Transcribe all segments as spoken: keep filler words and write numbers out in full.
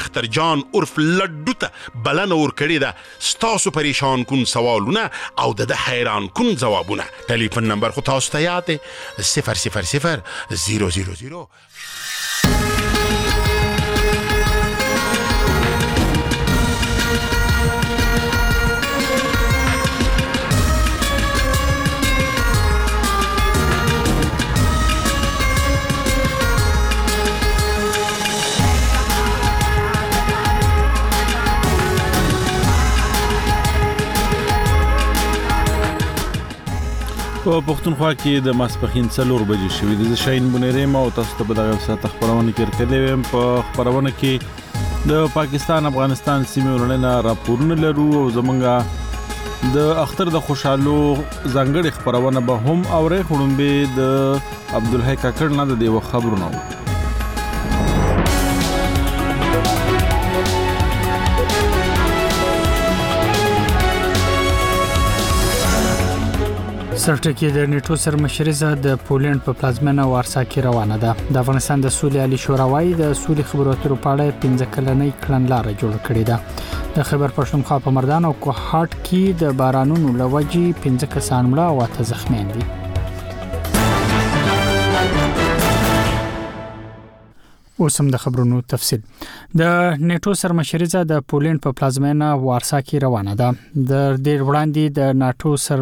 اختر جان عرف لډو ته بلنه ورکړې ده ستاسو پریشان کن سوالونه او د حیران کن ځوابونه. ټلیفون نمبر خو تاسو ته یاد دی صفر صفر صفر زیرو زیرو زیرو. په پښتونخوا کې د ماسپښین څلور بجې شوې د شاهین بنيري ما او تاسو ته په دغه ساعت خبرونه کړې ویم. په خبرونه کې د پاکستان افغانستان سیمې ورننه راپورونه لرو او زمونږه د اختر د خوشحالو ځانګړي خبرونه به هم اوري. خړمبه د عبدالحی کاکړ نه د دیو خبرونه سرټکی د نیټو سرمشریزه د پولند په پلازمینه وارسا کې روانه ده. د افغانستان د سولې عالی شورا وايي د سولې خبرو اترو په اړه پنځه کلنۍ کړنلاره جوړه کړې ده. د خیبر پښتونخوا په مردان او کوهاټ کې د بارانونو لوجې پنځه کسان مړه او اته زخمیان دي. اوسم د خبرونو تفصیل. د نیټو سرمشریزه د پولند په پلازمینه وارسا کې روانه ده. د ډیر وړاندې د ناتو سر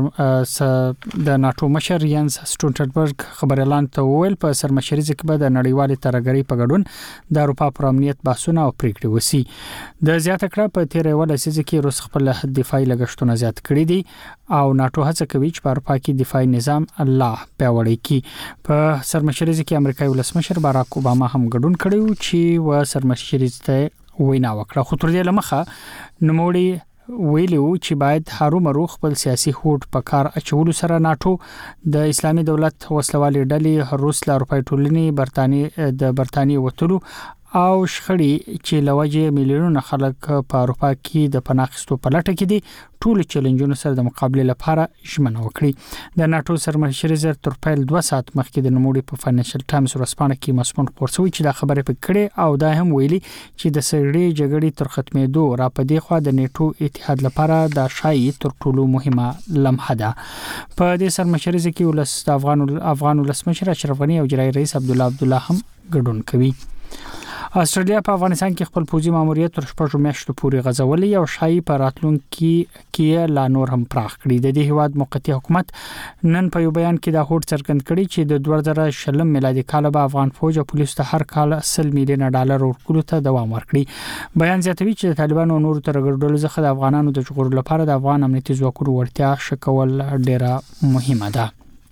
د ناتو مشر ینس سټولټنبرګ خبر اعلان ته ویل په سرمشریزه کې به د نړیوال ترګری په ګډون د اروپا پر امنیت بحثونه او پریکړې وسی. د زیاته کړه په تیر یو لسیزه کې روس خپل دفاعي لګښتونه زیات کړي دي او ناتو هڅه کوي چې په اروپا کې دفاعي نظام الله پیاوړی کړي. په سرمشریزه کې امریکایي ولسمشر باراک اوباما هم ګډون کړیو چې و سرمشریزه ته وینا وکړه. خو تر دې لمخه نوموړي ویلو چې باید هرومرو خپل سیاسي هوډ په کار اچولو سره ناتو د اسلامي دولت وسلوالې ډلې روس له اروپای ټولنې برتانیې د برتانیې وټلو او شخړې چې لوجه میلیونونه خلک په اروپا کې د پناهغستو په لټه کې دي ټول چیلنجونو سره د مقابله لپاره ژمنه وکړي. د ناتو سرمشریزه تر پیل دوه ساعت مخکې د نوموړي په فاینانشل ټایمز ورسپانه کې مسمون خبرسوي چې دا خبره پکړه او دا هم ویلي چې د سړې جګړې تر ختمېدو را پدې خو د نیټو اتحاد لپاره د شای تر ټولو مهمه لمحه ده. په دې سرمشریزه کې ولس د افغان افغان ولسمشر اشرف غنی او جرای رئیس عبد الله عبد الله هم ګډون کوي. استرالیا په افغانستان کې خپل پوځي ماموریت تر شپږ میاشتو پورې غځولې او شایي په راتلونکي کې لا نور هم پراخ کړي. د دې هیواد موقتی حکومت نن په یو بیان کې دا هوډ څرګند کړی چې د دوه زره شلم میلادي کال به افغان فوج او پولیس ته هر کال سل میلیون ډالر ورکړو ته دوام ورکړي. بیان زیاتوي چې د طالبانو نور تر ګډوډلو څخه د افغانانو د ژغورلو لپاره د افغان امنیتي ځواکونو ورتیا شکول ډیره مهمه ده.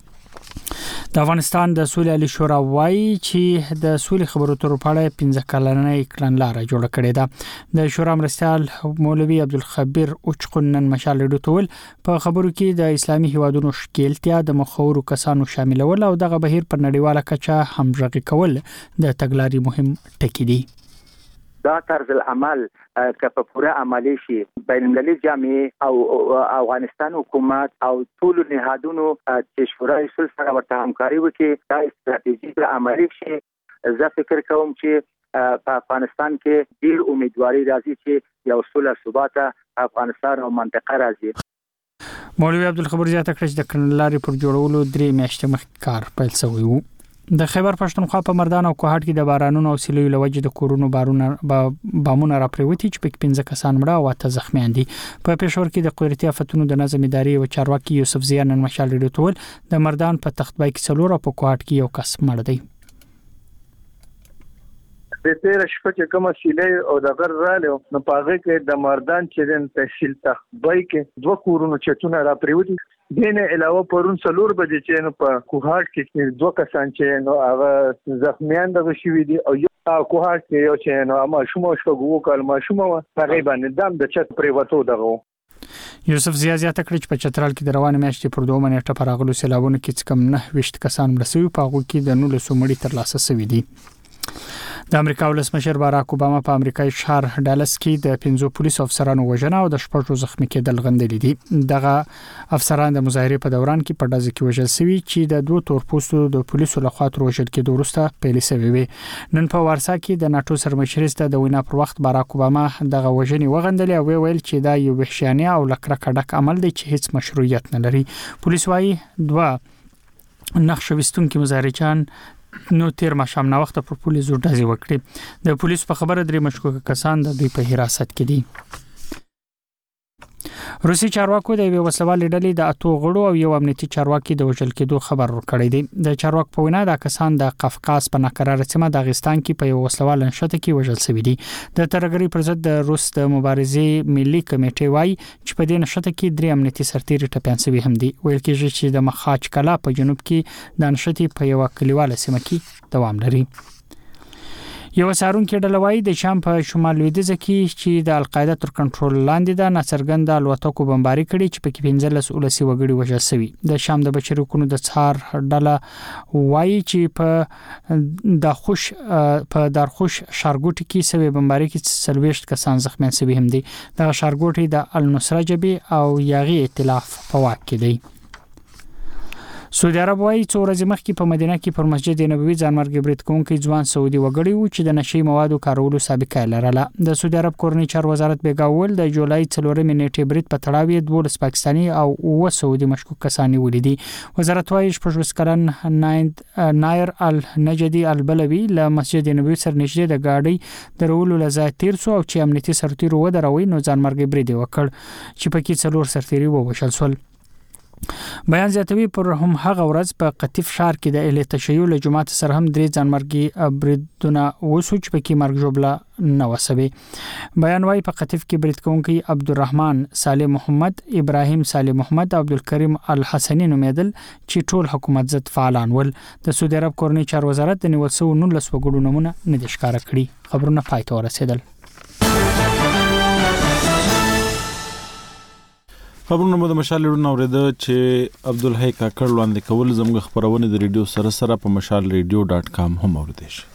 د افغانستان د سولې عالی شورا وايي چې د سولې خبرو اترو په اړه پنځه کلنۍ کړنلاره جوړه کړې ده. د شورا مرستیال مولوي عبدالخبیر اوچقنن مشال ډوتول په خبرو کې د اسلامي هیوادونو شکیلتیا د مخورو کسانو شاملول او دغه بهیر پر نړیواله کچه همغږي کول د تګلارې مهم ټکی دي. دا طرز العمل که په پوره عملی شي بین المللي جامعه او افغانستان حکومت او ټول نهادونو چې شورای صلح سره ورته همکاري وکړي دا استراتیژي په عملی شي. زه فکر کوم چې په افغانستان کې ډیر امیدواري راځي چې یو صلح ثبات افغانستان او منطقه راځي. مولوي عبدالخبیر زیاته کړ چې د کړنلارې پر جوړولو درې میاشتې مخکې کار پیل شوی و. د خیبر پښتونخوا په مردان او کوهاټ کې د بارانونو او سیلو لوجې د کورونو بارونه بامونه را پریوتی چې په پنځه کسان مړه او اته زخمیان دي. په پېښور کې د قدرتي آفتونو د نظم ادارې او چارواکي یوسف زیان نن مشال ډوتول د مردان په تختبای کې څلور او په کوهاټ کې یو کس مړ دی. د تیر شپه چې کومه سیلې او د غر رااله نو پاغه کې د مردان چې د تحصیل تختبای کې دوه کورونو چتونه را پریوتی. دینه علاوه پرون څلور بجې چې نو په کوهاټ کې دوه کسان چې نو هغه زخمیان دغه شوی دي او یو کوهاټ کې یو چې نو ما شومو شپږو کال ما شومو هغه باندې دم د چت پریوتو دغه. یوسف زیا زیاته کړ چې په چترال کې د روانه میاشتې پر دوه منېټه پر اغلو سیلابونو کې څکم نه وشت کسان مرسوي په هغه کې د نولسو مړي تر لاسه شوی دي. د امریکا ولسمشر باراک اوباما په امریکایي ښار ډالس کې د پنځو پولیسو افسرانو وژنه او د شپږو زخمي کېدل غندلي دي. دغه افسران د مظاهرې په دوران کې په ډزو کې وژل شوي چې د دوه تورپوستو د پولیسو لخوا تر وژل کېدو وروسته پیل شوی وي. نن په وارسا کې د ناتو سرمشر ته د وینا پر وخت باراک اوباما دغه وژنې وغندلې او ویل چې دا یو وحشیانه او لکرکه ډک عمل دی چې هیڅ مشروعیت نه لري. پولیس وايي دوه نقشويستونکو مظاهرچان نو تیر ماښام نه وخت پر پولیسو ډزې وکړي. د پولیس په خبره درې مشکوک کسان د دوی په حراست کې دي. روسي چارواکو د یو وسلوال ډلې د اتو غړو او یو امنیتي چارواکي د وژل کېدو خبر ورکړی دی. د چارواک په وینا د کسان د قفقاز په ناقراره سیمه د داغستان کې په یو وسلوال نشته کې وژل شوی دي. د ترګری پر ضد د روس د مبارزې ملي کمیټې وايي چې په دې نشته کې درې امنیتي سرتیري ټپيان شوی هم دي. ویل کېږي چې د مخاچ کلا په جنوب کې د نشته په یو کلیواله سیمه کې دوام لري. یو سارون کې ډلوای د شام په شمال لویدیځ کې چې د القاعده تر کنټرول لاندې د ناڅرګند الوتکو بمباري کړي چې په کې پنځلس ولسی وګړي وژل شوی. د شام د بشري حقوقو د څار ډله وایي چې په د خوش په دارخوش شارګوټ کې سوي بمباري کې څلويشت کسان زخمیان شوي هم دي. د شارګوټ د النصره جبهه او یاغي ائتلاف په واک کې دی. سعودي عرب وايي څو ورځې مخکې په مدینه کې پر مسجد نبوي ځانمرګ برید کوونکي ځوان سعودي وګړي وو چې د نشي موادو کارولو سابقه لرله. د سعودي عرب کورنۍ چارو وزارت بیګاول د جولای څلورمې نیټې برید په تړاو یې دولس پاکستاني او اوه سعودي مشکوک کسان ولیدي. وزارت وايي شپږ کلن نایر النجدي البلوي له مسجد نبوي سره نږدې د گاډي درولو لزای تیر سو او چې امنیتي سرتیر و دروي نو ځانمرګ برید وکړ چې پکې څلور سرتیري ووژل شول. بیان زیاتوي پر هم هغه ورځ په قطیف ښار کې د اهل تشیع جماعت سره هم درې ځانمرګي بریدونه وسو چې پکې مرګ جوړه نه وسوي. بیان وايي په قطیف کې برید کوونکي عبدالرحمن صالح محمد، ابراهیم صالح محمد او عبدالکریم الحسنی نومېدل چې ټول حکومت ضد فعالان ول. د سعودي عرب کورنۍ چارو وزارت د نیول شوو نولس وګړو نمونه نه دي ښکاره کړي. خبرونه پای ته ورسېدل. خبرونه مو د مشال ریډیو نوریده چې عبدالحی کاکړ وړاندې کول زموږ خبرونه د ریډیو سره سره په مشال ریډیو ډاټ کام هم اوریدئ شئ.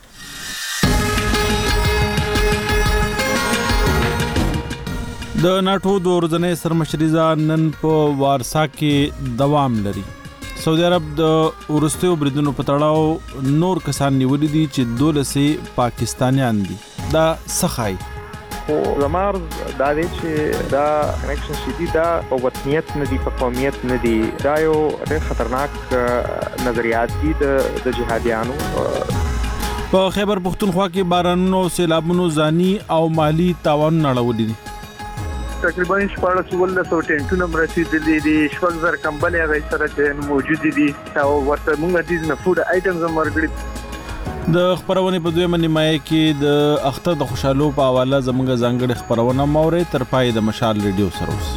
د ناتو د ورځنۍ سرمشریزه نن په وارسا کې دوام لري. سعودي عرب د ورستیو بریدونو په تړاو نور کسان نیولي دي چې دولسې پاکستانیان دي. دا سخای خو زمار دا دی چې دا کنیکشن شدي دا په وطنیت نه دي، په قومیت نه دي. دا یو ډېر خطرناک نظریات دي د جهادیانو. په خیبر پختونخوا کې بارانونو سیلابونو ځاني او مالی تاوانونه اړولي دي. تقریبا شپږ ولس او ټینټونه مرسیدلې دي، شپږ زر کمبلې هغه سره چې موجود دي او ورته موږ د نه فود آیټمز مرګړي. د خبرونه په دویمه نیمایي کې د اختر د خوشحالو په حواله زموږ ځانګړي خبرونه موري تر پای د مشال ریډیو سره اوس.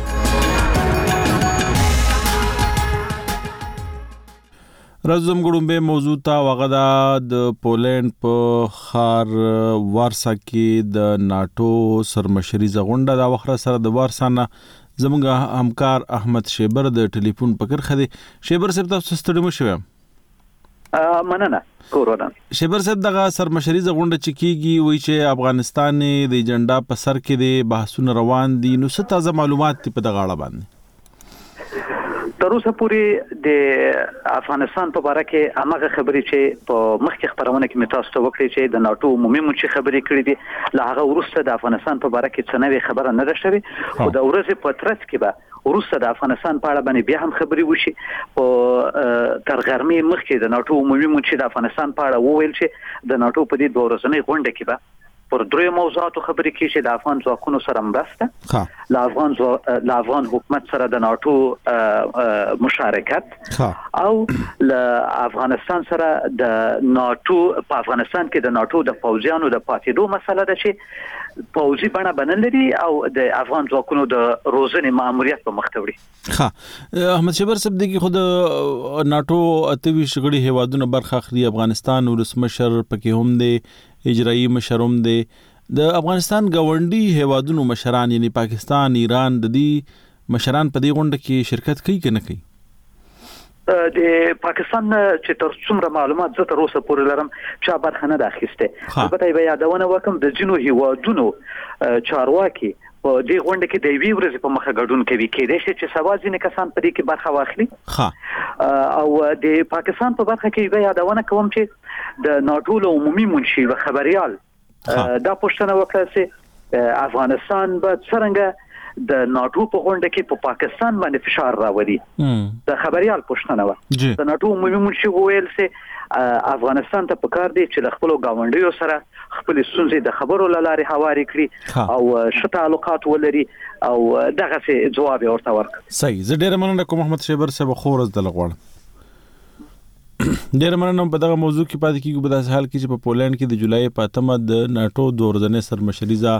رزم ګړومبه موضوع تا وغدا د پولند په خار وارسا کې د ناتو سرمشریزه غونډه د وخره سره د وارسانه زموږ همکار احمد شیبر د ټلیفون پکړ خدي. شیبر صاحب تاسو ستړي مو شوم؟ مننه کورونا. شیبر صاحب دغه سرمشریزه غونډه چې کیږي وایي چې افغانستان د ایجنډا په سر کې د بحثونه روان دي، نو څه تازه معلومات په دغه اړه باندې؟ تر اوسه پورې د افغانستان په اړه کې هغه خبرې چې په مخکې خبرونه کې متاسو ته وکړي چې د ناتو عمومي منشي خبرې کړې دي، له هغه وروسته د افغانستان په اړه کې څه نوې خبره نه ده شوې. او د ورځې په ترڅ کې به وروسته د افغانستان په اړه باندې بیا هم خبرې وشي. په تر غرمې مخکې د ناتو عمومي منشي د افغانستان په اړه وویل چې د ناتو په دې دوه ورځنۍ غونډه کې به پر درې موضوعاتو خبرې کیږي چې د افغان ځواکونو سره مرسته، له افغان له افغان حکومت سره د ناتو مشارکت او له افغانستان سره د ناتو په افغانستان کې د ناتو د پوځیانو د پاتېدو مسله ده چې پوځي بڼه بنلري او د افغان ځواکونو د روزنې ماموریت په مخ ته وړي. ها احمد شیبر صاحب دغه خود ناتو اتوي شغړي هوادونه برخه اخلي، افغانستان ولسمشر پکې هم دی، اجرایی مشروم دی. د افغانستان گاونډي هیوادونو مشران یعنی پاکستان، ایران د دې مشران په دې غونډه کې شرکت کوي که نه کوي؟ د پاکستان چې تر څومره معلومات زه تر اوسه پورې لرم چا برخه نه اخیسته. البته به یادونه وکم د جنو هیوادونو چارواکي په دې غونډه کې د وی ورځې په مخه ګډون کوي کېدای شي چې سوا ځینې کسان په دې کې برخه واخلي. او د پاکستان په برخه کې به یادونه کوم چې د ناټو له عمومي منشي و خبريال دا پوښتنه وکړه چې افغانستان به څنګه د ناټو په غونډه کې په پاکستان باندې فشار راوړي. د خبريال پوښتنه و د ناټو عمومي منشي ویل چې افغانستان ته پکار دی چې خپل گاونډیو سره خپل ستونزې د خبرو لارې هواري کړي او ښه تعلقات ولري او دغه څه جواب ورته ورکړي. صحیح. زه ډیر مننه کوم محمد شیبر صاحب خورز د لغوړ ډیر مننه په دغه موضوع کې پاتې کیږي. په داسې حال کې چې په پولند کې د جولای په اتمه د ناټو د ورځنې سرمشریزه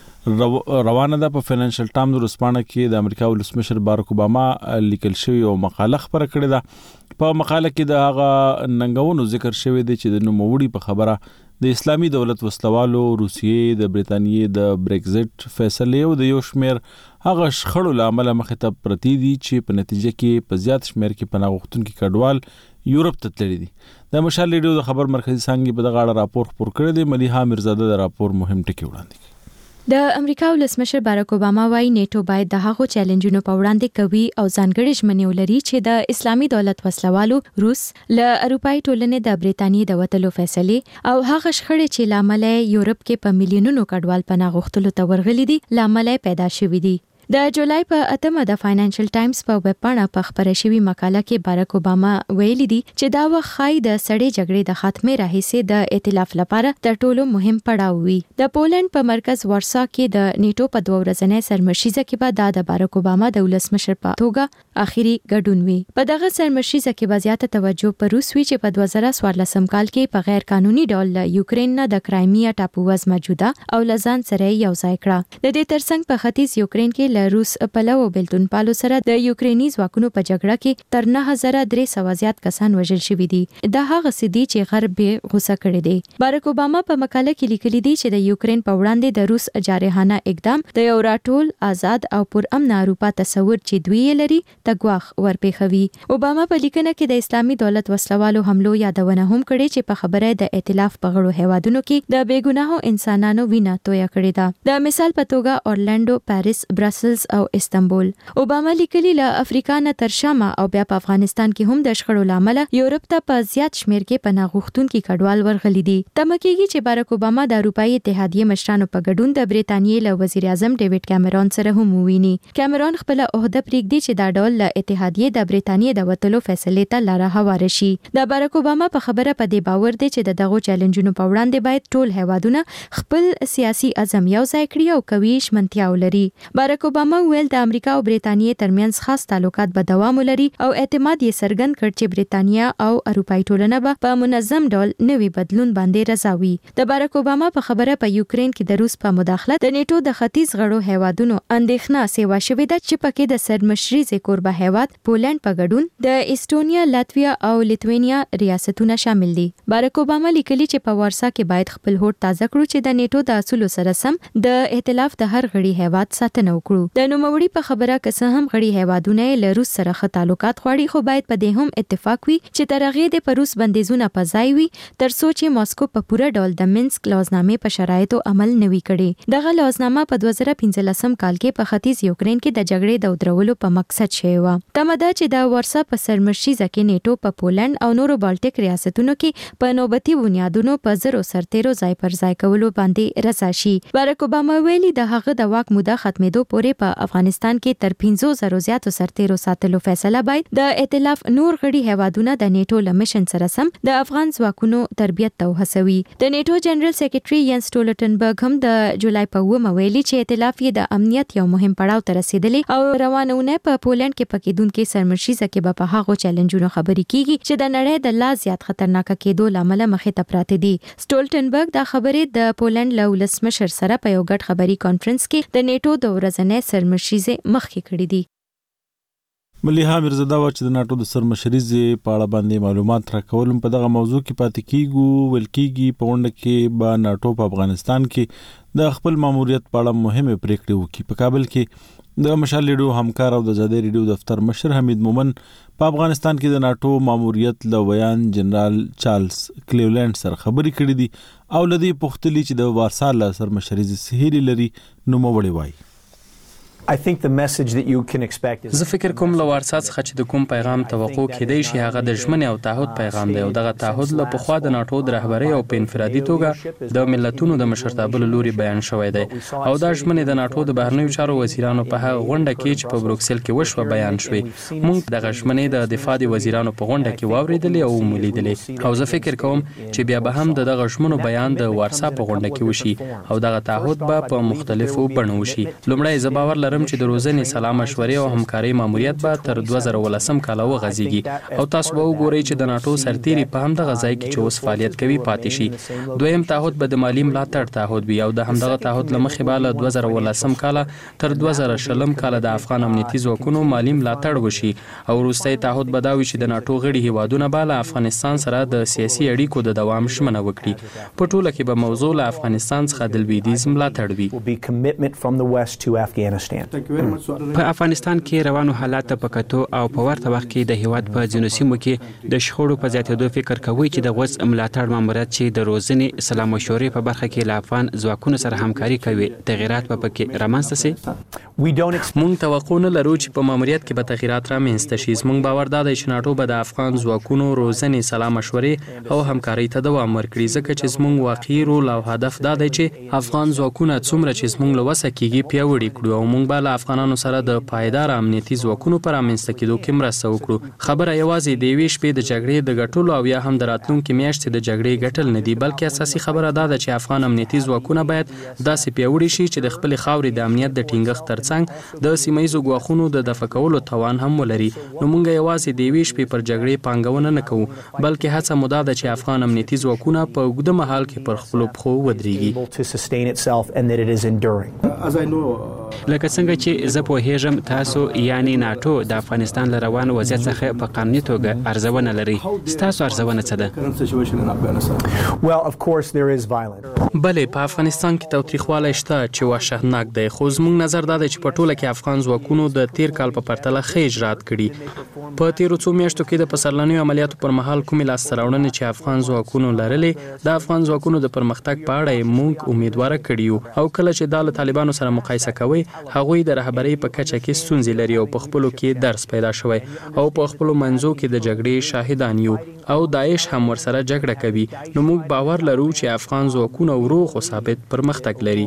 روانه ده. په فینانشل ټایمز ورسپانه کې د امریکا ولسمشر باراک اوباما لیکل شوی او مقاله خبره کړې ده. په مقاله کې د هغه ننګونو ذکر شوی دی چې د نوموړي په خبره د اسلامي دولت وسلوالو روسیې د برېټانیې د بریگزټ فیصله او د یو شمیر هغه شخړو لامل مخې ته پرتی دي چې په نتیجه کې په زیات شمیر کې پناه غوښتونکي کډوال یورپ ته تللي دي. د مشال ریډیو د خبر مرکزی څنګه په دغه اړه راپور خبر کړی دی. ملیحه میرزاده د راپور مهم ټکی وړاندې کړي. د امریکا ولسمشر باراک اوباما وايي نیټو باید د هغو چیلنجونو په وړاندې قوي او ځانګړي ژمنې ولري چې د اسلامي دولت وسلوالو روس له اروپאי ټولنې د برېټانیې د وتلو فیصله او هغه شخړې چې لامل یورپ کې په میلیونونو کډوال پناه غوښتلو ته ورغلي دي لامل پیدا شوي دي. د جولای په اتمه د فاینانشل ټایمز په ویب پاڼه په خبره شوی مقاله کې باراک اوباما ویلي دي چې دا وخت خای د سړې جګړې د خاتمه راهیسې د ائتلاف لپاره تر ټولو مهم پړاو وي. د پولند په مرکز وارسا کې د نیټو په دوه ورځنۍ سرمشریزه کې به د باراک اوباما د ولسمشر په توګه اخیری ګډون وي. په دغه سرمشریزه کې به زیاته توجه پر روس وی چې په دوه زره څوارلسم کال کې په غیر قانوني ډول یوکرين نه د کرایمیا ټاپو وز موجوده او لزان سره یو ځای کړه. د دې ترڅنګ په ختیځ یوکرين کې روس پلو بیلتون پالو سره د یوکرینی ځواکونو په جګړه کې تر نه هزار درې سوه زیات کسان وژل شوي دي. دا هغه سدي چې غرب به غوسه کړي دي. باراک اوباما په مقاله کې لیکلي دي چې د یوکرين په وړاندې د روس جارحانه اقدام د یو راټول آزاد او پرامن اروپا تصور چې دوی لري تګواخ ورپېخوي. اوباما په لیکنه کې د اسلامي دولت وسلوالو حملو یادونه هم کړې چې په خبره د ائتلاف په غړو هیوادونو کې د بیګناهو انسانانو وینه تویا کړې ده. د مثال په توګه اورلانډو، پاریس، برسلز او استنبول. اوباما لیکلي له افریقا نه تر شامه او بیا په افغانستان کې هم د شخړو لامل یورپ ته په زیات شمیر کې پناه غوښتونکي کډوال ورغلي دي. تمه کېږي چې باراک اوباما د اروپאי اتحادیې مشرانو په ګډون د برېټانیې له وزیر اعظم ډیوډ کیمرون سره هم وویني. کیمرون خپل عہده پریږدي چې دا ډول له اتحادیې د برېټانیې د وتلو فیصله ته لاره هواره شي. د باراک اوباما په خبره په دې باور دی چې د دغو چیلنجونو په وړاندې باید ټول هیوادونه خپل سیاسي عزم یو ځای کړي او قوي ژمنتیا ولري. باراک اوباما ویل د امریکا او برېټانیې ترمنځ خاص تعلقات به دوام ولري او اعتماد یې څرګند کړ چې برېټانیا او اروپאי ټولنه به په منظم ډول نوي بدلون باندې رضا وي. د باراک اوباما په خبره په یوکرين کې د روس په مداخلت د نیټو د ختیځ غړو هیوادونو اندېښنه سیوا شوې ده چې پکې د سرمشریزې کوربه هیواد پولند په ګډون د ایسټونیا، لاتویا او لیتوینیا ریاستونه شامل دي. باراک اوباما لیکلي چې په وارسا کې باید خپل هوډ تازه کړو چې د نیټو د اصولو سره سم د ائتلاف د هر غړي هیواد ساتنه وکړو. د نوموړي په خبره که څه هم غړي هیوادونه له روس سره ښه تعلقات غواړي خو باید په دې هم اتفاق وي چې تر هغې د روس بندیزونه په ځای وي تر څو چې ماسکو په پوره ډول د منسک لوزنامې په شرایطو عمل نه وي کړی. دغه لوزنامه په دوه زره پنځلسم کال کې په ختیځ یوکرين کې د جګړې د ودرولو په مقصد شوی و. تمه ده چې د وارسا په سرمشریزه کې نیټو په پولند او نورو بالټیک ریاستونو کې په نوبتي بنیادونو په زرو سرتیرو ځای پر ځای کولو باندې رضا شي. باراک اوباما ویلي د هغه د واک موده ختمېدو پورې په افغانستان کې تر پنځو زرو زیاتو سرتیرو ساتلو فیصله باید د ائتلاف نور غړي هیوادونه د نیټو له مشن سره سم د افغان ځواکونو تربیت ته وهڅوي. د نیټو جنرال سیکریټري ینس ټولټنبرګ هم د جولای په اوومه ویلي چې ائتلاف یې د امنیت یو مهم پړاو ته رسیدلی او روانونه په پولند کې پکېدونکو سرمشریزه کې به په هغو چیلنجونو خبرې کیږي چې د نړۍ د لا زیات خطرناک کېدو لامل مخې ته پراته دي. ټولټنبرګ دا خبرې د پولند له ولسمشر سره په یو ګډ خبري کانفرنس کې د نیټو د ورځنۍ سرمشریزه مخکې کړې دي. ملیحه میرزاده وا چې د ناټو د سرمشریزې په اړه باندې معلومات راکولم په دغه موضوع کې پاتې کیږو. ول کېږي په غونډه کې به ناټو په افغانستان کې د خپل ماموریت په اړه مهمه پریکړې وکړي. په کابل کې د مشال ریډیو همکار او د آزادۍ ریډیو دفتر مشر حمید مومن په افغانستان کې د ناتو ماموریت له ویان جنرال چارلز کلیولند سره خبرې کړې دي او لدی پختلی چې د وارسال سر مشرزي سهيلي لري نو موړي وای. I think the message that you can expect is زه فکر کوم له وارسا څخه چې د کوم پیغام توقع کېدای شي هغه د ژمنې او تعهد پیغام دی او دغه تعهد له پخوا د ناتو د رهبرۍ او په انفرادي توګه د ملتونو د مشرتابه لوري بیان شوی دی او دا ژمنې د ناتو د بهرنیو چارو وزیرانو په هغه غونډه کې چې په بروکسل کې وشوه بیان شوې. موږ دغه ژمنې د دفاع د وزیرانو په غونډه کې واوریدلې او ولیدلې او زه فکر کوم چې بیا به هم دغه ژمنو بیان د وارسا په غونډه کې وشي او دغه تعهد به په مختلفو بڼو وشي. لومړی زه باور لرم چې د روزنې سلا مشورې او همکارۍ ماموریت به تر دوه زره ولسم کال وغځيږي او تاسو به وګورئ چې د ناتو سرتیري په همدغه ځای کې چې اوس فعالیت کوي پاتې شي. دویم تعهد به د مالی ملاتړ تعهد وي او د همدغه تعهد لمخې به له دوه زره ولسم کال تر دوه زره شلم کال د افغان امنیتي ځواکونو مالی ملاتړ وشي او وروستي تعهد به دا وي چې د ناتو غړي هیوادونه به له افغانستان سره د سیاسي اړیکو د دوام ژمنه وکړي. په ټوله کې به موضوع له افغانستان څخه د لویدیځ ملاتړ وي. په افغانستان کې روانو حالات په کتو او په ورته وخت کې د هیواد په ځینو سیمو کې د شخړو په زیاتېدو فکر کوي چې د غوڅ ملاتړ ماموریت چې د روزنې سلا مشورې په برخه کې له افغان ځواکونو سره همکاري کوي تغیرات په پکې رامنځته شي. موږ توقع نه لرو چې په ماموریت کې به تغیرات رامنځته شي. موږ باور دا دی چې ناتو به د افغان ځواکونو روزنې سلا مشورې او همکارۍ ته دوام ورکړي ځکه چې زموږ واقعي رول او هدف دا دی چې افغان ځواکونه څومره چې زموږ له وسه کېږي پیاوړي کړو او موږ به له افغانانو سره د پایدار امنیتي ځواکونو پر رامنځته کېدو کې مرسته وکړو. خبره یوازې د یوې شپې د جګړې د ګټلو او یا هم د راتلونکي میاشتې د جګړې ګټل نه دي بلکې اساسي خبره دا ده چې افغان امنیتي ځواکونه باید داسې پیاوړي شي چې د خپل خاورې د امنیت د ټینګښت ترڅنګ د سیمایي ګواښونو د دفع کولو توان هم ولري. نو موږ یوازې د یوې شپې پر جګړې پانګونه نه کوو بلکې هڅه مو دا ده چې افغان امنیتي ځواکونه په اوږده مهال کې پر خپلو پښو ودرېږي. لکه څنګه چې زه پوهیږم تاسو یعنی ناتو د افغانستان له روان وضعیت څخه په قانوني توګه ارزونه لري. ستاسو ارزونه څه ده؟ بلې په افغانستان کې تاوتریخوالی شته چې وحشتناک دی خو زموږ نظر دا دی چې په ټوله کې افغان ځواکونو د تیر کال په پرتله ښه اجرات کړي. په تیرو څو میاشتو کې د پسرلنیو عملیاتو پر مهال کومې لاسته راوړنې چې افغان ځواکونو لرلې د افغان ځواکونو د پرمختګ په اړه موږ امیدواره کړي یو او کله چې دا له طالبانو سره مقایسه کوي هغوی د رهبرۍ په کچه کې ستونزې لري او په خپلو کې درس پیدا شوی او په خپلو منځو کې د جګړې شاهدان یو او داعش هم ورسره جګړه کوي. نو موږ باور لرو چې افغان ځواکونه ورو خو ثابت پرمختګ لري.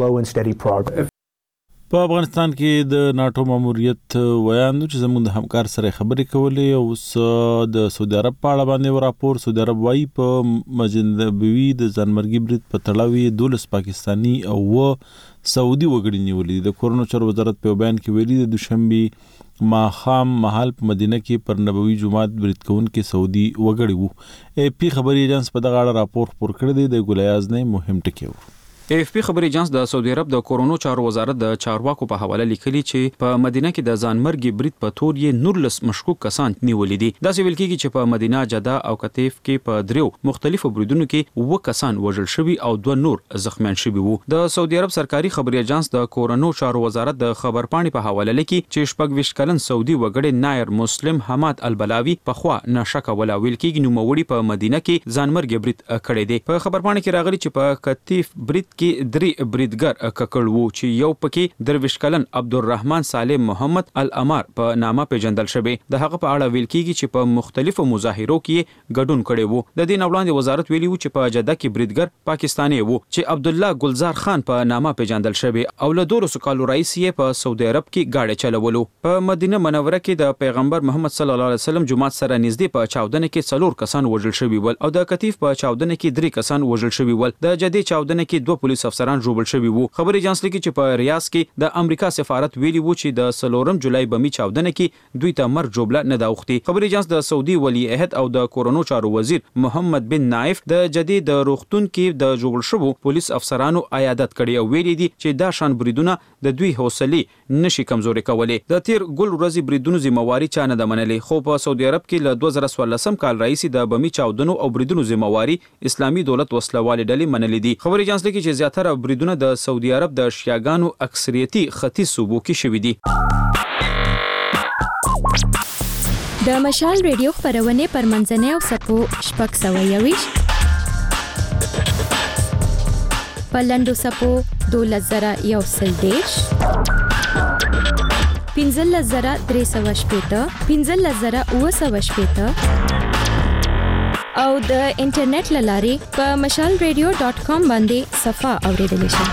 په افغانستان کې د ناتو ماموریت ویاندو چې زموږ د همکار سره خبرې کولې او د سعودي عرب په اړه باندې راپور سعودي عرب وايي په مسجد نبوي د ځانمرګي برید په تړاو دولس پاکستانی او و سعودي وګړي نیولې. د کورونو چارو وزارت په بیان کې ویلي د دوشنبه ماخام محل په مدینه کې پر نبوي جمعات برید کوونکي سعودي وګړي وو. ای پی خبري ایجنس په دغه اړه راپور خپور کړی دی. د ګولیاز نه مهم ټکی و. ای اف پی خبري ایجنس د سعودي عرب د کورونو چارو وزارت د چارواکو په حواله لیکلي چې په مدینه کې د ځانمرګي برید په تور یې نورلس مشکوک کسان نیولې دي. دا څه ویل کېږي چې په مدینه، جده او کتیف کې په دریو مختلفو بریدونو کې و کسان وژل شوي او دوه نور زخمیان شوي وو. د سعودي عرب سرکاري خبري ایجنس د کورونو چارو وزارت د خبرپاڼې په حواله لیکي چې شپږ ویشت کلن سعودي وګړی نایر مسلم حماد البلاوي په خوا نشکه ولا ویل کېږي نو موړي په مدینه کې ځانمرګي برید کړی دی. په خبرپاڼې کې راغلي چې په کتیف برید کې درې بریدګر ککړ وو چې یو پکې درویش کلن عبدالرحمن سالم محمد الامار په نامه پیژندل شوی. د هغه په اړه ویل کېږي چې په مختلفو مظاهرو کې ګډون کړي وو. د دې وړاندې وزارت ویلي وو چې په جده کې بریدګر پاکستاني وو چې عبدالله ګلزار خان په نامه پیژندل شوی او له دولسو کالو راهیسې په سعودي عرب کې گاډي چلولو. په مدینه منوره کې د پیغمبر محمد صلی الله علیه وسلم جمعات سره نږدې په چاودنه کې څلور کسان وژل شوي ول او د کتیف په چاودنه کې درې کسان وژل شوي ول. د جدي چاودنه کې دوه پولیس افسران ژوبل شوي وو. خبري ایجنس لیکي چې په ریاض کې د امریکا سفارت ویلي وو چې د سلورم جولای بمی چاودنه کې دوی ته مرګ جوړه نه دا وختي. خبري ایجنس د سعودي ولی عہد او د کورونو چارو وزیر محمد بن نایف د جدي د روغتون کې د جوړ شوو پولیس افسرانو عیادت کړي او ویلي دي چې دا شان بریدونه د دوی حوصله نشي کمزوري کولای. د تیر ګل ورځي بریدونو ذمہواری چا نه د منلې خو په سعودي عرب کې له دوه زره څوارلسم کال راهیسې د بمی چاودنو او بریدونو ذمہواری اسلامي دولت وسلواله ډلې منلې دي. خبري ایجنس لیکي چې چې زیاتره بریدونه د سعودي عرب د شیعاګانو اکثریتي ختیځ صوبو کې شوي دي. د مشال ریډیو خبرونه پر منځنۍ او سپو شپږ سوه یویشت په لنډو سپو دولس زره یو سل دېرش پنځلس زره درې سوه شپېته پنځلس زره اووه سوه شپېته او د انټرنیټ له لارې په مشال ریډیو ډاټ کام باندې صفحه اوریدلی شئ.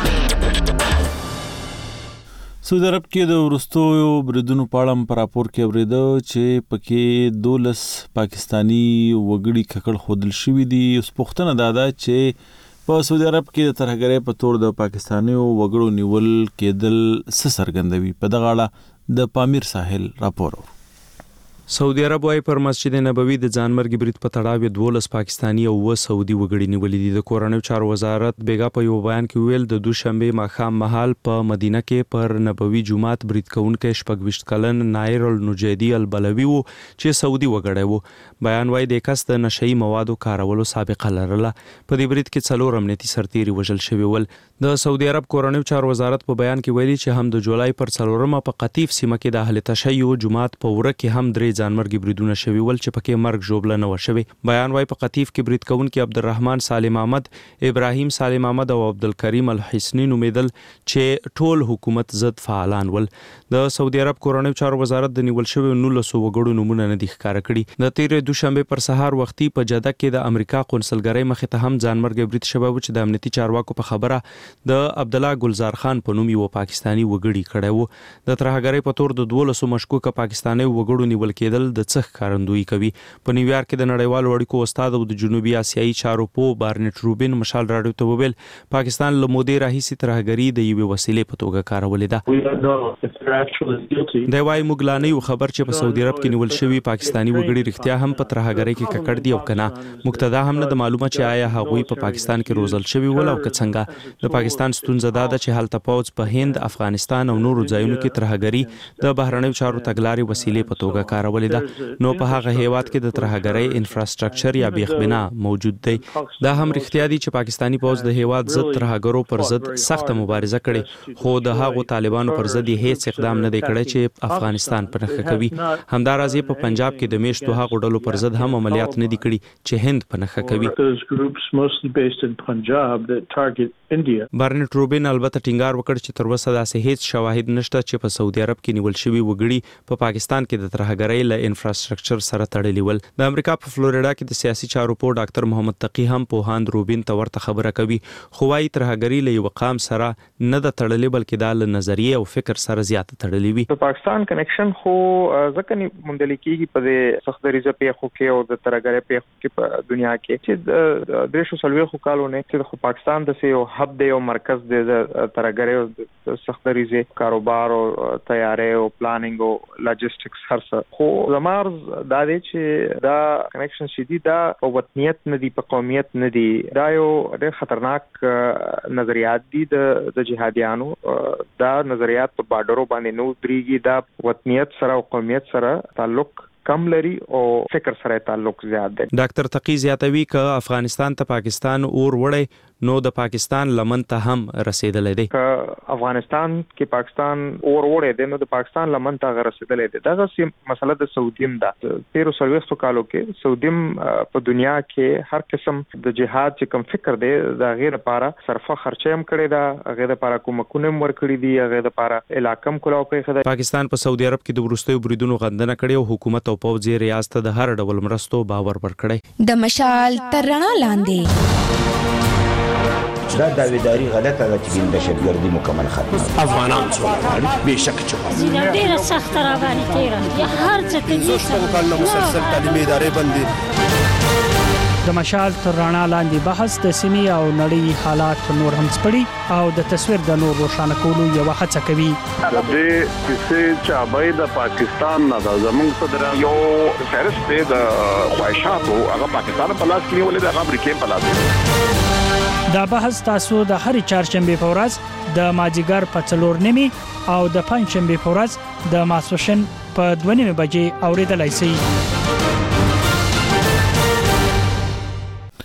سعودي عرب کې د وروستیو بریدونو په اړه په راپور کې اورېده چې پکې دولس پاکستانی وګړي ککړ ښودل شوي دي. اوس پوښتنه دا ده چې په سعودي عرب کې د ترهګرۍ په تور د پاکستانیو وګړو نیول کېدل څه څرګندوي؟ په دغه اړه د پامیر ساحل راپور. سعودي عرب وايي پر مسجد نبوي د ځانمرګي برید په تړاو دولس پاکستانی او و سعودي وګړي نیولې دي. د کورنیو چارو وزارت بیګا په یو بیان کې ویل د دوشنبه ماښام مهال په مدینه کې پر نبوي جمعات برید کوونکې شپږ کلن نایر النجیدی البلوي وو چې سعودي وګړی وو. بیان وايي د کس د نشئی موادو کارولو سابقه لرله. په دې برید کې څلور امنیتي سرتیري وژل شوي ول. د سعودي عرب کورنیو چارو وزارت په بیان کې ویلي چې هم د جولای پر څلورمه په قطیف سیمه کې د اهل تشیع جمعات په وره کې هم درې ځانمرګي بریدونه شوي ول چې پکې مرګ ژوبله نه و شوی. بیان وايي په قطیف کې برید کوونکي عبدالرحمن سالم احمد، ابراهیم سالم احمد او عبدالکریم الحسنی نومیدل چې ټول حکومت ضد فعالان ول. د سعودي عرب کورنیو چارو وزارت د نیول شوی نولس وګړو نمونه نه دي ښکاره کړي. د تیرې دوشنبه پر سهار وختي په جده کې د امریکا قونسلګرۍ مخې ته هم ځانمرګي برید شوی و چې د امنیتي چارواکو په خبره د عبدالله ګلزار خان په نوم یو پاکستانی وګړي کړی و. د ترهګرۍ په تور د دولسو مشکوکه پاکستاني وګړو نیول کېدل د څخ کارندویي کوي. په نیویارک کې د نړیوالو اړیکو استاد او د جنوبي اسیایي چارو په بارنټ روبین مشال راډیو ته وویل پاکستان له مودې راهیسې ترهګرۍ د یوې وسیلې په توګه کارولې ده. دی وايي موږ لا نه یو خبر چې په سعودي عرب کې نیول شوي پاکستانی وګړي رښتیا هم په ترهګرۍ کې ککړ دي او کنه. موږ ته دا هم نه د معلومه چې آیا هغوی په پاکستان کې روزل شوي ول او که څنګه. د پاکستان ستونزه دا ده چې هلته پوځ په هند، افغانستان او نورو ځایونو کې ترهګرۍ د بهرنیو چارو تګلارې وسیلې په توګه کارولې ده. نو په هغه هیواد کې د ترهګرۍ انفراستراکچر یا بیخ بنا موجود دی. دا هم رښتیا دي چې پاکستانی پوځ د هیواد ضد ترهګرو پر ضد سخت مبارزه کړې، خو د هغو طالبانو پر ضد هیڅ اقدام نه دی کړی چې افغانستان په نښه کوي. همداراز په پنجاب کې د میشتو هغو ډلو پر ضد هم عملیات نه دي کړي چې هند په نښه کوي. بارنټ روبین البته ټینګار وکړ چې تر اوسه داسې هیڅ شواهد نشته چې په سعودي عرب کې نیول شوي وګړي په پاکستان کې د ترهګرۍ له انفراستراکچر سره تړلي ول. د امریکا په فلوریډا کې د سیاسي چارو په ډاکټر محمد تقی هم پوهاند روبین ته ورته خبره کوي، خو وايي ترهګرۍ له یو قام سره نه د تړلې بلکې د نظریه او فکر سره زیات تړلې وي. د پاکستان کنیکشن خو ځکه نه موندل کېږي په سخت دریزه پیښو کې او د ترهګرۍ پیښو کې په دنیا کې چې د درېشو سلويخو کالو نه چې د پاکستان د سیو هب دی او مرکز د ترهګرۍ او سخت دریزه کاروبار او تیاری او پلانینګ او لاجستیکس هر څه. خو زمار دا دی چې دا کنیکشن شدي دا په وطنیت نه دی، په قومیت نه دی. دا یو ډېر خطرناک نظریات دي د جهادیانو. دا نظریات په بارډرو باندې نو درېږي. دا وطنیت سره او قومیت سره تعلق کم لري او فکر سره تعلق زیات دی. ډاکټر تقی زیاتوي ک افغانستان ته پاکستان اور وړي نو د پاکستان لمن ته هم رسیدلې دی. ک افغانستان کې پاکستان اور وړي دی نو د پاکستان لمن ته رسیدلې دی. دا سم مسله د سعودیم ده. تیرو سلويختو کالو کې سعودیم په دنیا کې هر قسم د جهاد چې کوم فکر دی دا غیر لپاره صرفه خرچه هم کړی دا، غیر لپاره کومکونه هم ورکړي دي، غیر لپاره علاقم کولاو کوي. پاکستان په سعودي عرب کې د وروستیو بریدونو غندنه کړې او حکومت او پوځ یې ریاست د هر ډول مرستو باور ورکړي. د مشال تر رڼا لاندې دا داویداری غلطه ده چې د شتګردي مکمل ختمه افغانان څومره به شک چې ډیره سخت را باندې تیرا یا هر څه کې څه کله مسلسل تعلیمي ادارې باندې د مشال تر رڼا لاندې بحث د سیمې او نړۍ حالات نور هم سپړي او د تصویر د نور روښانه کولو یو هڅه کوي. د دې کیسې چې ابای د پاکستان نه د زموږ صدر یو فهرست د خواهشاتو هغه پاکستان په لاس کې ولې د امریکا په لاس. دا بحث تاسو د هر چهارشنبه په ورځ د مازیګر په څلور نیمه او د پنځشنبه په ورځ د ماسوشن په دوه نیمه بجې اوریدلای شئ.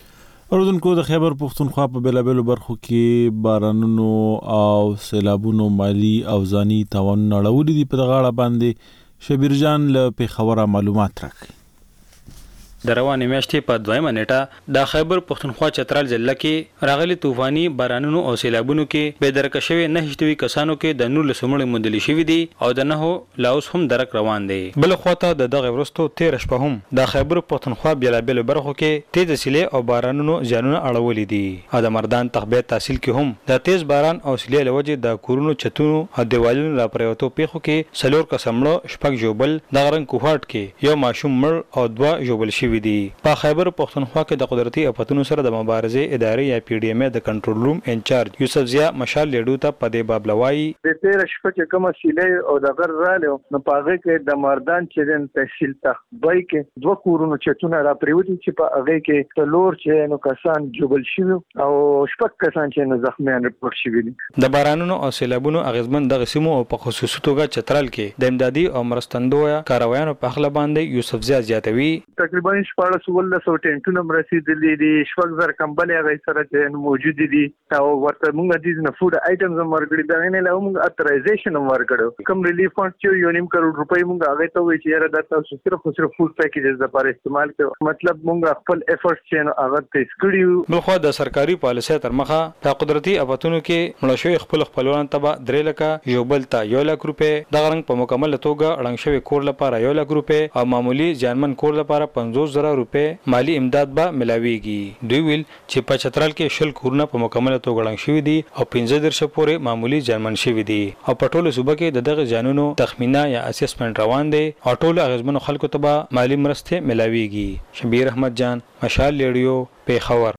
اوردونکو د خیبر پختونخوا په بیلابیلو برخو کې بارانونو او سیلابونو مالی او ځاني تاوانونه اړولي دي. په دغه اړه باندې شبیر جان له پیښوره معلومات راکړي. د روانې میاشتې په دویمه نیټه د خیبر پختونخوا چترال ضلع کې راغلي طوفاني بارانونو او سیلابونو کې بې درکه شوي نه شتوي کسانو کې د نولس مړي موندل شوي دي او د نهو لا اوس هم درک روان دي. بل خواته د دغه ورستو تیر شپه هم د خیبر پختونخوا بیلابیلو برخو کې تیز سیلې او بارانونو ځانونه اړولي دي. او د مردان تخبیه تحصیل کې هم د تیز باران او سیلې لوجه د کورونو چتونو او دیوالونو را پریوتو پیښو کې سلور قسمړو شپږ جوبل د غرن کوهاټ کې یو ماشوم مړ او دوا جوبل شوي دي. په خیبر پختونخوا کې د قدرتي افتونو سره د مبارزې ادارې یا پی ډی ایم د کنټرول روم انچارج یوسف ضیا مشال لیډو ته په دې باب لوي. د تیر شپه چې کومه سیلې او د غر رالو نو پاغه کې د مردان چې د تحصیل تخبای کې دوه کورونو چتونه را پریوتی چې په هغه کې تلور چې نو کسان جوبل شوي او شپږ کسان چې نو زخمیان رپورټ شوي دي. د بارانونو او سیلابونو اغیزمن د غسیمو او په خصوصي توګه چترال کې د امدادي او مرستندوی کاروایانو په خله باندې یوسف ضیا زیاتوي. تقریبا شپږ سوال له ټینټونو رسیدلې دي شپږ زر کمبلې هغه سره چې موجود دي او ورته موږ د نه فود آیټمز ورګړي دا نه له موږ اترایزیشن ورګړو کوم ریلیف فند چې یو نیم کروڑ روپۍ موږ هغه ته وی چې را د تاسو صرف صرف فود پیکیجز لپاره استعمال کړو. مطلب موږ خپل افورټ چې هغه ته سکړیو. بلخو د سرکاري پالیسۍ تر مخه د قدرتي افتونو کې مړ شوی خپل خپلوان تبع درې لکه یو بل ته یو لک روپۍ د غرنګ په مکمل توګه اړنګ شوی کور لپاره یو لک روپۍ او معمولی ځانمن کور لپاره پنځوس زره روپۍ مالی امداد به ملاويږي. دوی ویل چې په چترال کې شل کورونه په مکمل توګه اړنګ شوي دي او پنځه درشه پورې معمولی ځانمن شوي دي او په ټولو صوبه کې د دغه ځانونو تخمینه یا اسسمنټ روان دي او ټولو اغیزمنو خلکو ته به مالی مرسته ملاويږي. شبیر احمد جان مشال لیډیو پیښور.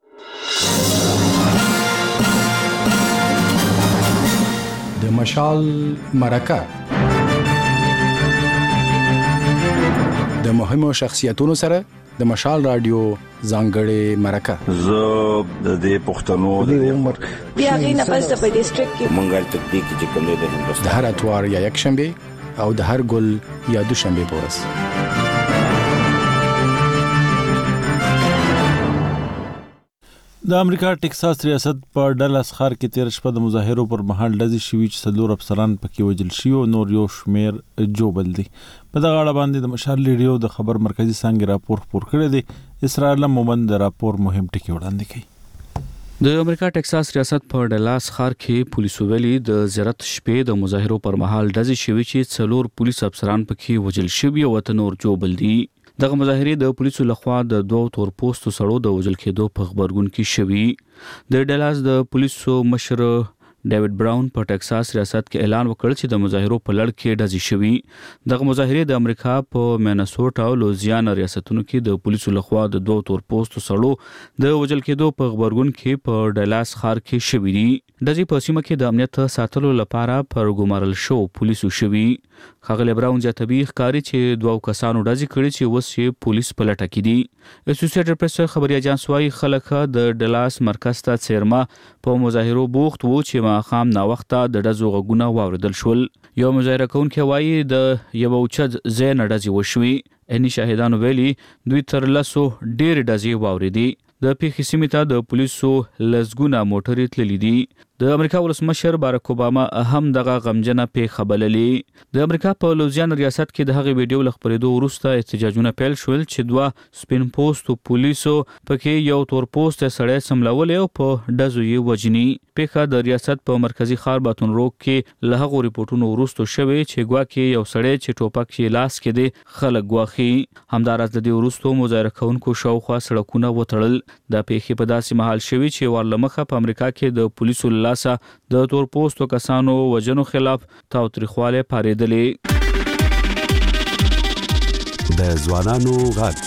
د مشال مرکه د مهمو شخصیتونو سره د مشال رادیو ځانګړې مرکه. زه د دې پښتنو د عمر بیا غي نه پس په ډیسټریکټ کې منګل تطبیق چې کوم د هندوستان د هر اتوار یا یک شنبه او د هر ګل یا دو شنبه په ورځ. د امریکا ټکساس ریاست په ډلاس ښار کې تیر شپه د مظاهرو پر مهال ډزې شوي چې څلور افسران پکې وژل شوي او نور یو شمیر جوبل دي. په دغه اړه باندې د مشال لیډیو د خبر مرکزی څنګه راپور خپور کړی دی. اسرائیل مومند د راپور مهم ټکی وړاندې کوي. د امریکا ټکساس ریاست په ډلاس ښار کې پولیسو ویلي د زیارت شپې د مظاهرو پر مهال ډزې شوي چې څلور پولیس افسران پکې وژل شوي او ته نور جوبل دي. دغه مظاهره د پولیسو لخوا د دوه تور پوسټو سړو د وژل کېدو په خبرګون کې شوی. د ډلاس د پولیسو مشر ډیوډ براون په ټکساس ریاست کې اعلان وکړ چې د مظاهرو په لړ کې ډزې شوي. دغه مظاهره د امریکا په مینیسوټا او لوزیانا ریاستونو کې د پولیسو لخوا د دوه تور پوسټو سړو د وژل کېدو په خبرګون کې په ډلاس ښار کې شوي دي. ډزې په سیمه کې د امنیت ساتلو لپاره پر ګمارل شو پولیسو شوي. خغل براون جاتبی ښکاری چې دوه کسانو ډزې کړې چې اوس یې پولیس په لټه کې دي. اسوسییټډ پریس خبري اژانس وايي خلک د ډلاس مرکز ته څیرما په مظاهرو بوخت وو چې ماخام نا وخته د ډزو غږونه واوریدل شول. یو مظاهره کوونکی وايي د یو اوچت ځای نه ډزې وشوي. اني شاهدانو ویلي دوی تر لسو ډېر ډزې واوریدي. د پیښې سیمې ته د پولیسو لسګونه موټرې تللي دي. د امریکا ولسمشر باراک اوباما هم دغه غمجنه پیښه بللې. د امریکا په لوزیانا ریاست کې د هغې ویډیو له خپرېدو وروسته احتجاجونه پیل شول چې دوه سپین پوستو پولیسو پکې یو تور پوسته سړی سملولی او په ډزو یې وژني. پیښه د ریاست په مرکزي ښار باتون روک کې له هغو ریپورټونو وروسته شوې چې ګواکې یو سړی چې ټوپک یې لاس کې دی خلک ګواښي. همداراز د دې وروسته مظاهره کوونکو شاوخوا سړکونه وتړل. دا پیښې په داسې مهال شوي چې ور له مخه په امریکا کې د پولیسو له لاسه د تور پوستو کسانو وژنو خلاف تاوتریخوالی پارېدلې. د ځوانانو غږ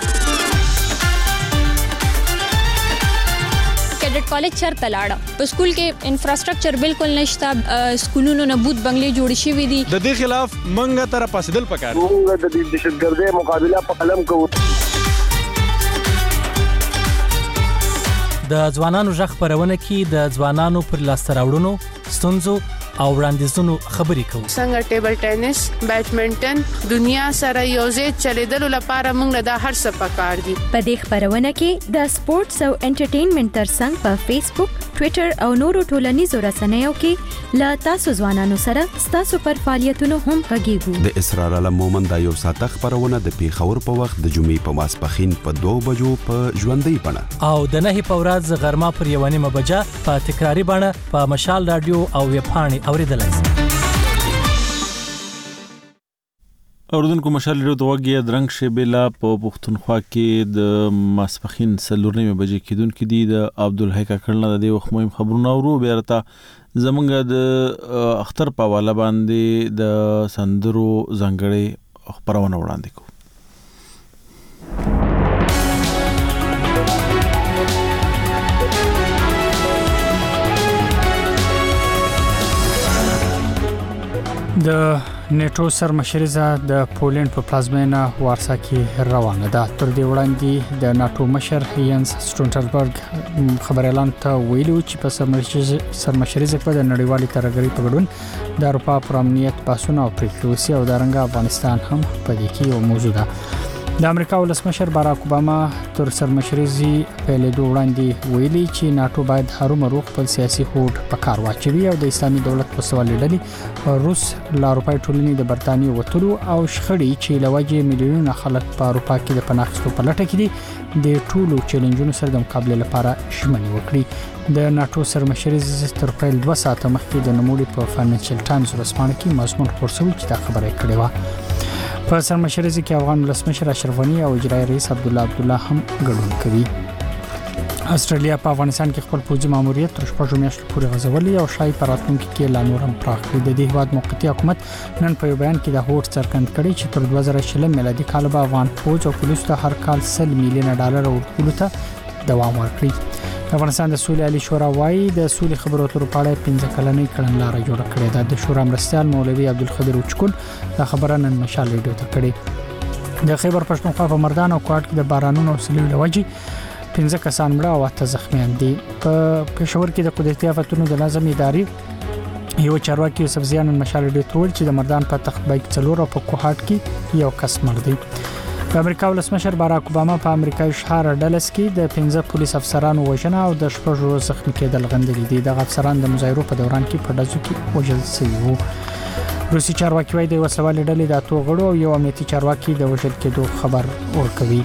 کیډټ کالج چرته لاړه. په سکول کې انفراستراکچر بالکل نشته. سکولونو نه بوت بنگلې جوړ شوي دي. د دې خلاف منګه تر پاسدل پکار. موږ د دهشتګردۍ مقابله په قلم کوو. د ځوانانو غږ خبرونه کې د ځوانانو پر لاسته راوړنو، ستونزو او وړاندیزونو خبرې کوو. څنګه ټیبل ټینس، بیډمنټن دنیا سره یوځای چلیدلو لپاره موږ د هر څه پکار دي. په دې خبرونه کې د سپورتس او انټرټینمنټ ترڅنګ په فیسبوک، ټوئیټر او نورو ټولنیزو رسنیو کې لا تاسو ځوانانو سره تاسو پر فعالیتونو هم غږیږو. د اسرار علم مومن د یو ساعت خبرونه د پیښور په وخت د جمعې په ماسپخین په دوه بجو په ژوندۍ بڼه او د نه په ورځ غرمه پر یو نیمه بجه په تکراری بڼه په مشال رادیو او ویب پاڼې اوریدلای شئ. اوردونکو مشال رادیو د وګړي درنګ شبيلا په پښتونخوا کې د ماسپخین سلور نیمه بجې کېدونکو دي. د عبدالحی کاکړ د دې وخت مهم خبرونه ورو بیرته زمونږ د اختر په حواله باندې د سندرو ځانګړي خبرونه وړاندې کوو. د نیټو سرمشریزه د پولند په پلازمینه وارسا کې روانه ده. تر دې وړاندې د ناتو مشر ینس سټولټنبرګ خبر اعلان ته ویلو چې په سرمشریزه کې د نړیوالې ترهګرۍ په ګډون د اروپا پر امنیت بحثونه او پریکړې او د رنګ افغانستان هم په دې کې یو موضوع ده. د امریکا ولسمشر باراک اوباما تر سرمشریزي پیلېدو وړاندې ویلي چې ناتو باید هرومرو خپل سیاسي هوډ په کار واچوي او د اسلامي دولت په سوالي ډلې روس له اروپای ټولنې د برتانیې وټلو او شخړې چې لوجه میلیونونه خلک په اروپا کې د پناهغستو په لټه کې دي د ټولو چیلنجونو سره د مقابله لپاره ژمنې وکړي. د ناتو سرمشریزي تر پیل دوه ساعته مخکې د نوموړي په فاینانشل ټایمز ورځپاڼه کې مضمون خپور شوی چې دا خبره کړې و. په سرمشریزي کې افغان ولسمشر اشرف غنی او اجرایي رئیس عبد الله عبد الله هم ګډون کوي. استرالیا په افغانستان کې خپل پوځي ماموریت تر شپږ میاشتو پورې غځولي او شای په راتلونکي کې لا نور هم پراخ کړي. د دې هیواد موقتی حکومت نن په یو بیان کې د هوټ څرګند کړي چې تر دوه زره شل میلادي کال به افغان پوځ او پولیس ته هر کال سل میلیونه ډالر ورکړي ته دوام ورکړي. افغانستان د سولې عالی شورا وايي د سولې خبرو اترو په اړه پنځه کلنۍ کړنلاره جوړه کړې ده. د شورا مرستیال مولوي عبدالقدیر اوچکون دا خبره نن مشال ریډیو ته کړې. د خیبر پښتونخوا په مردان او کوټ کې د بارانونو او سیلۍ لوجي پنځه کسان مړه او اته زخمیان دي. په پېښور کې د قدرتي آفتونو د لازم ادارې یو چارواکي سبزیان مشال ریډیو ته ویل چې د مردان په تخت بیک څلور او په کوټ کې یو کس مړ دی. د امریکا ولسمشر باراک اوباما په امریکایي شهر ډلس کې د پنځه پولیس افسرانو وژنه او د شپږو زخمي کېدل غندلي دي. د افسران د مظاهرو په دوران کې په ډزو کې وژل شوي وو. روسي چارواکي وايي د وسلوالې ډلې د اتو غړو او یو امنیتي چارواکي د وژل کېدو خبر ورکوي.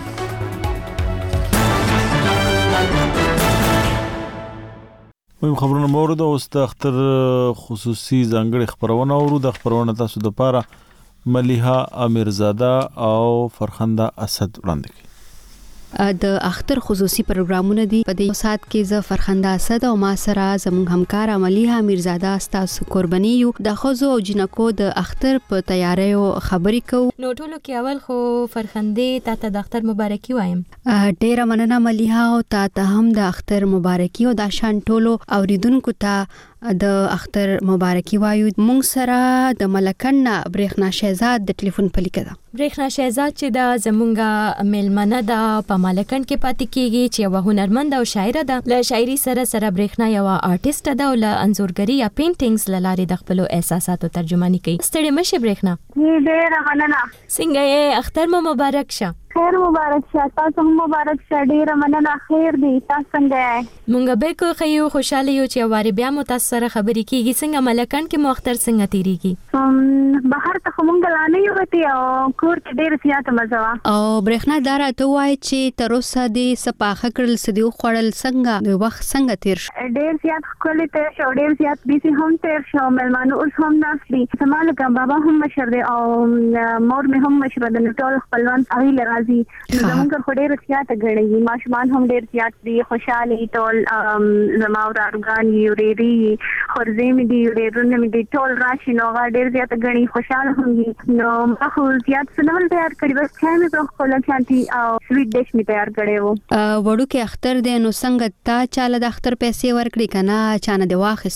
مهم خبرونه مورد اوس د اختر خصوصي ځانګړي خبرونه اورو. د خبرونه تاسو د پاره ملیحه امیرزاده او فرخنده اسد وړاندې کوي. د اختر خصوصي پروګرامونه دي په دې سات کې ز فرخنده اسد او ما سره زموږ همکار ملیحه امیرزاده تاسو قرباني یو د خوځو او جنکو د اختر په تیاریو خبرې کوو. نو ټولو کې اول خو فرخنده تاسو د اختر مبارکي وایم. ډیره مننه ملیحه او تاسو هم د اختر مبارکي او د شان ټولو اوریدونکو ته د اختر مبارکي وایو. مونږ سره د ملکن برېښنا شهزاد د ټلیفون پلیکه ده. برېښنا شهزاد چې دا زمونږه میلمنه ده په ملکن کې پاتې کیږي چې یو هنرمند او شاعر ده. له شاعري سره سره برېښنا یو آرټیست ده او له انځورګری یا پینټینګز لاره د خپل احساساتو ترجمانی کوي. ستړي مشه برېښنا. ډېر مننه. څنګه یې اختر مو مبارک شه. خیر مبارک شه. تاسو هم مبارک شه. ډیر مننه. خیر دی. تاسو څنګه یې؟ مونږ به کو خیو خوشاله یو چې واره بیا مو تاسو سره خبرې کیږي. څنګه ملکان کې مو اختر څنګه تیریږي؟ ام بهر ته مونږ لاندې یو ته او کور کې ډیر زیات مزه وا. او برېښنا دار ته وای چې تر اوسه دې سپاخه کړل سدیو خړل څنګه د وخت څنګه تیر شو؟ ډیر زیات خولې ته شو. ډیر زیات بیسي هم تیر شو. ملمانو اوس هم ناسلي. سمال کوم بابا هم مشر دی او مور مې هم مشر دی. ټول خپلوان اغي لرازي. زمونږ خو ډیر زیات غړي. ماشومان هم ډیر زیات دي. خوشاله ټول زما ورارګان یو ریری خورزه مې دی ورونه مې دی ټول راشي نو ډیر زیات غړي. خوشاله هم دي. نو ما خو زیات سنول تیار کړی. بس چای مې په خپل چانتي او سویټ ډیش مې تیار کړی وو. وړو کې اختر دی نو څنګه تا چاله د اختر پیسې ورکړي کنه چانه دی واخستې؟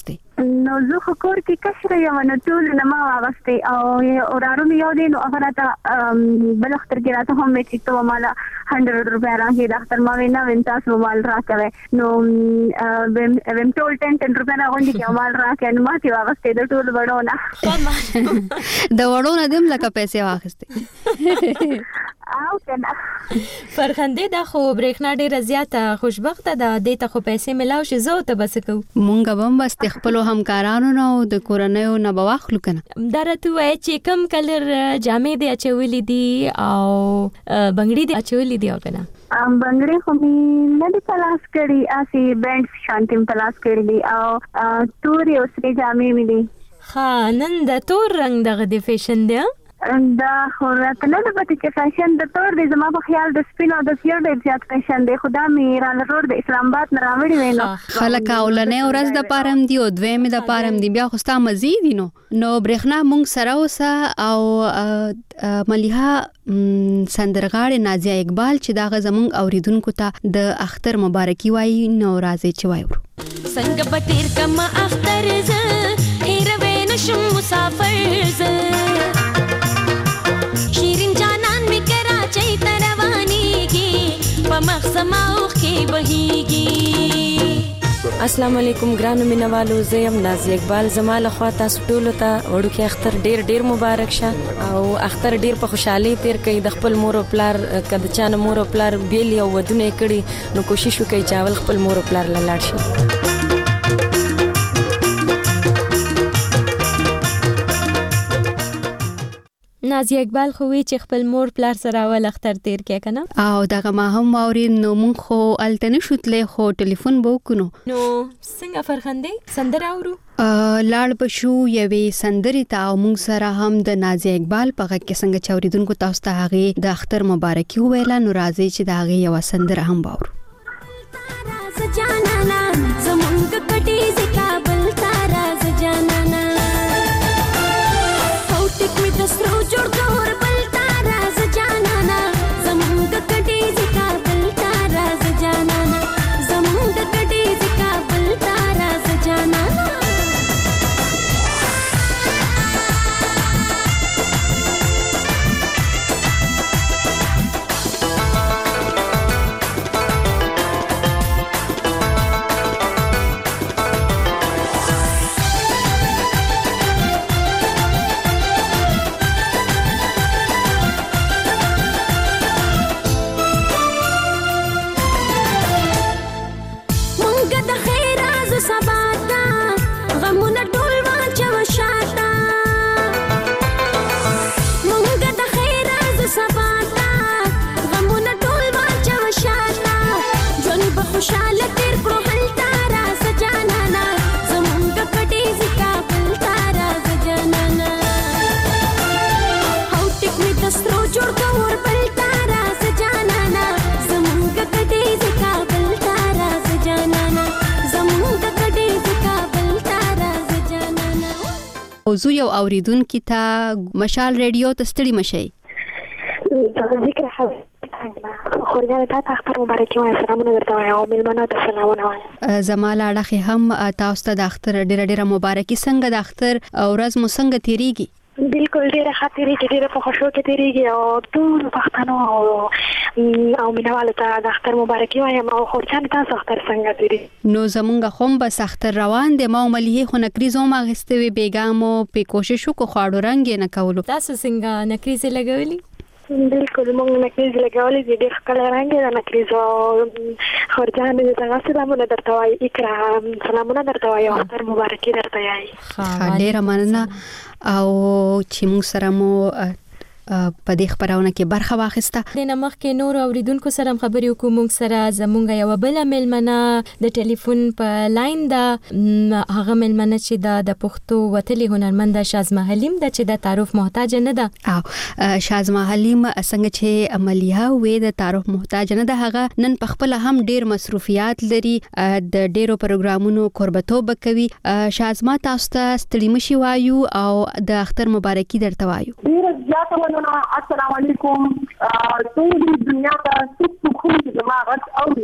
نو زه خو کور کې کشر یم نو ټول نه ما واغستې او اورارو مې یو دی نو هغه راته بل اختر کې راته هم مې چې ته مالا هندرد روپیا راکې د اختر ما وینا وین تاسو مال راکوي نو ویم ټول ټن ټن روپیا راغونډي کې مال راکې نو ما تی واغستې د ټول وړونه د وړونه دیم لکه پیسې واغستې او کنه فرخنده د خو برېښنا ډیره زیاته خوشبخته ده د ته خو پیسې ملاو شي زه ته بس کو مونږ به بس خپل همکارانو نو د کورنیو نه بواخلو کنه درته وای چې کم کلر جامې دی اچولې دي او بنگړي دی اچولې دي کنه ام بنگړي خو مې نه دي پلاس کړی اسی بینډ شانتیم پلاس کړی دي او توري او سری جامې مې دي ها نن د تور رنگ دغه د فیشن دی دا خو راته نه د پته کې فیشن د تور دی زما په خیال د سپین او د سیر ډېر زیات فیشن دی خدا مې را لور د اسلام آباد نه راوړی وینو خلک اولنې ورځ د پارم دی او دویمه د پارم دی بیا خو ستا مزید نو نو برېښنا مونږ سره اوسه او مليها سندرغاړي نازیه اقبال چې دا زمونږ اوریدونکو ته د اختر مبارکي وایي نو راځي چې وایو څنګه پټیر کما اختر ز هیروي نشم مسافر ز شیرین جانان می کراچۍ تروانی کی پمخ سماوخ کی بهیږي السلام علیکم ګرانو مینوالو زه يم نازیه اقبال زماله خوا تاسو ټول ته وړو کې اختر ډیر ډیر مبارک شه او اختر ډیر په خوشحالي تیر کړئ د خپل مور او پلار کده چانه مور او پلار بیل یو ودونه کړي نو کوشش وکړئ چې اول خپل مور او پلار لاړ شي نازیه اقبال خو وی چې خپل مور پلار سره ول اختر تیر کې کنه او دغه ما هم اورین نو مونږ خو التنه شوتلې خو ټلیفون بوکونو نو څنګه فرخنده سندر اورو لاړ بشو یوې سندري ته او مونږ سره هم د نازیه اقبال په غږ کې څنګه چوریدونکو تاسو ته هغه د اختر مبارکي ویلا نو راځي چې دا هغه یو سندر هم باور سجانانا زمونږ کټي ز کابل تارا سجانانا ټیک می د سترو جوړ کور بل تارا سجانانا زمونږ کټي ز کابل تارا سجانانا زمونږ کټي ز کابل تارا سجانانا زو یو اوریدونکو ته مشال ریډیو ته ستړي مشي ذکر حاضر خورجان ته اختر مبارکي وایم سلامونه درته وایم او ملمنو ته سلامونه وایم زماله اړه هم تاسو ته د اختر ډیره ډیره مبارکي څنګه د اختر ورځ مو څنګه تیریږي بالکل ډیره خاطرې کې ډیره په خوشو کې تیریږي او ټول پښتنو او او مینوالو ته د اختر مبارکي وایم او خورجان تاسو اختر څنګه تیری نو زمونږ هم بس اختر روان دي ما ملي خو نکریزو ما غستوي بیګامو په کوشش وکړو خاړو رنگ نه کولو تاسو څنګه نکریزه لګولي بالکل مونږ نکریز لګولې دي ډېر ښکلی رنګ د نکریزو خورجان دې ته سلامونه درته وایي اکرام سلامونه درته وایي اختر مبارکي درته وایي ډېره مننه او چې موږ سره مو په دې خبرونه کې برخه واخیسته د نمخ کې نور اوریدونکو سره خبرې وکړو موږ سره زمونږ یو بل ملمنه د ټلیفون په لاین دا هغه ملمنه چې د پښتو وتلي هنرمند شازما حلیم د چې د تعارف محتاج نه ده او شازما حلیم څنګه چې عملیه وې د تعارف محتاج نه ده هغه نن په خپل هم ډیر مصروفیات لري د ډیرو پروګرامونو قربتوب کوي شازما تاسو ته ستړي مشي وایو او د اختر مبارکي درته وایو ډیر زیاته السلام علیکم ټول دنیا ته څوک کوم چې ما غږ اوري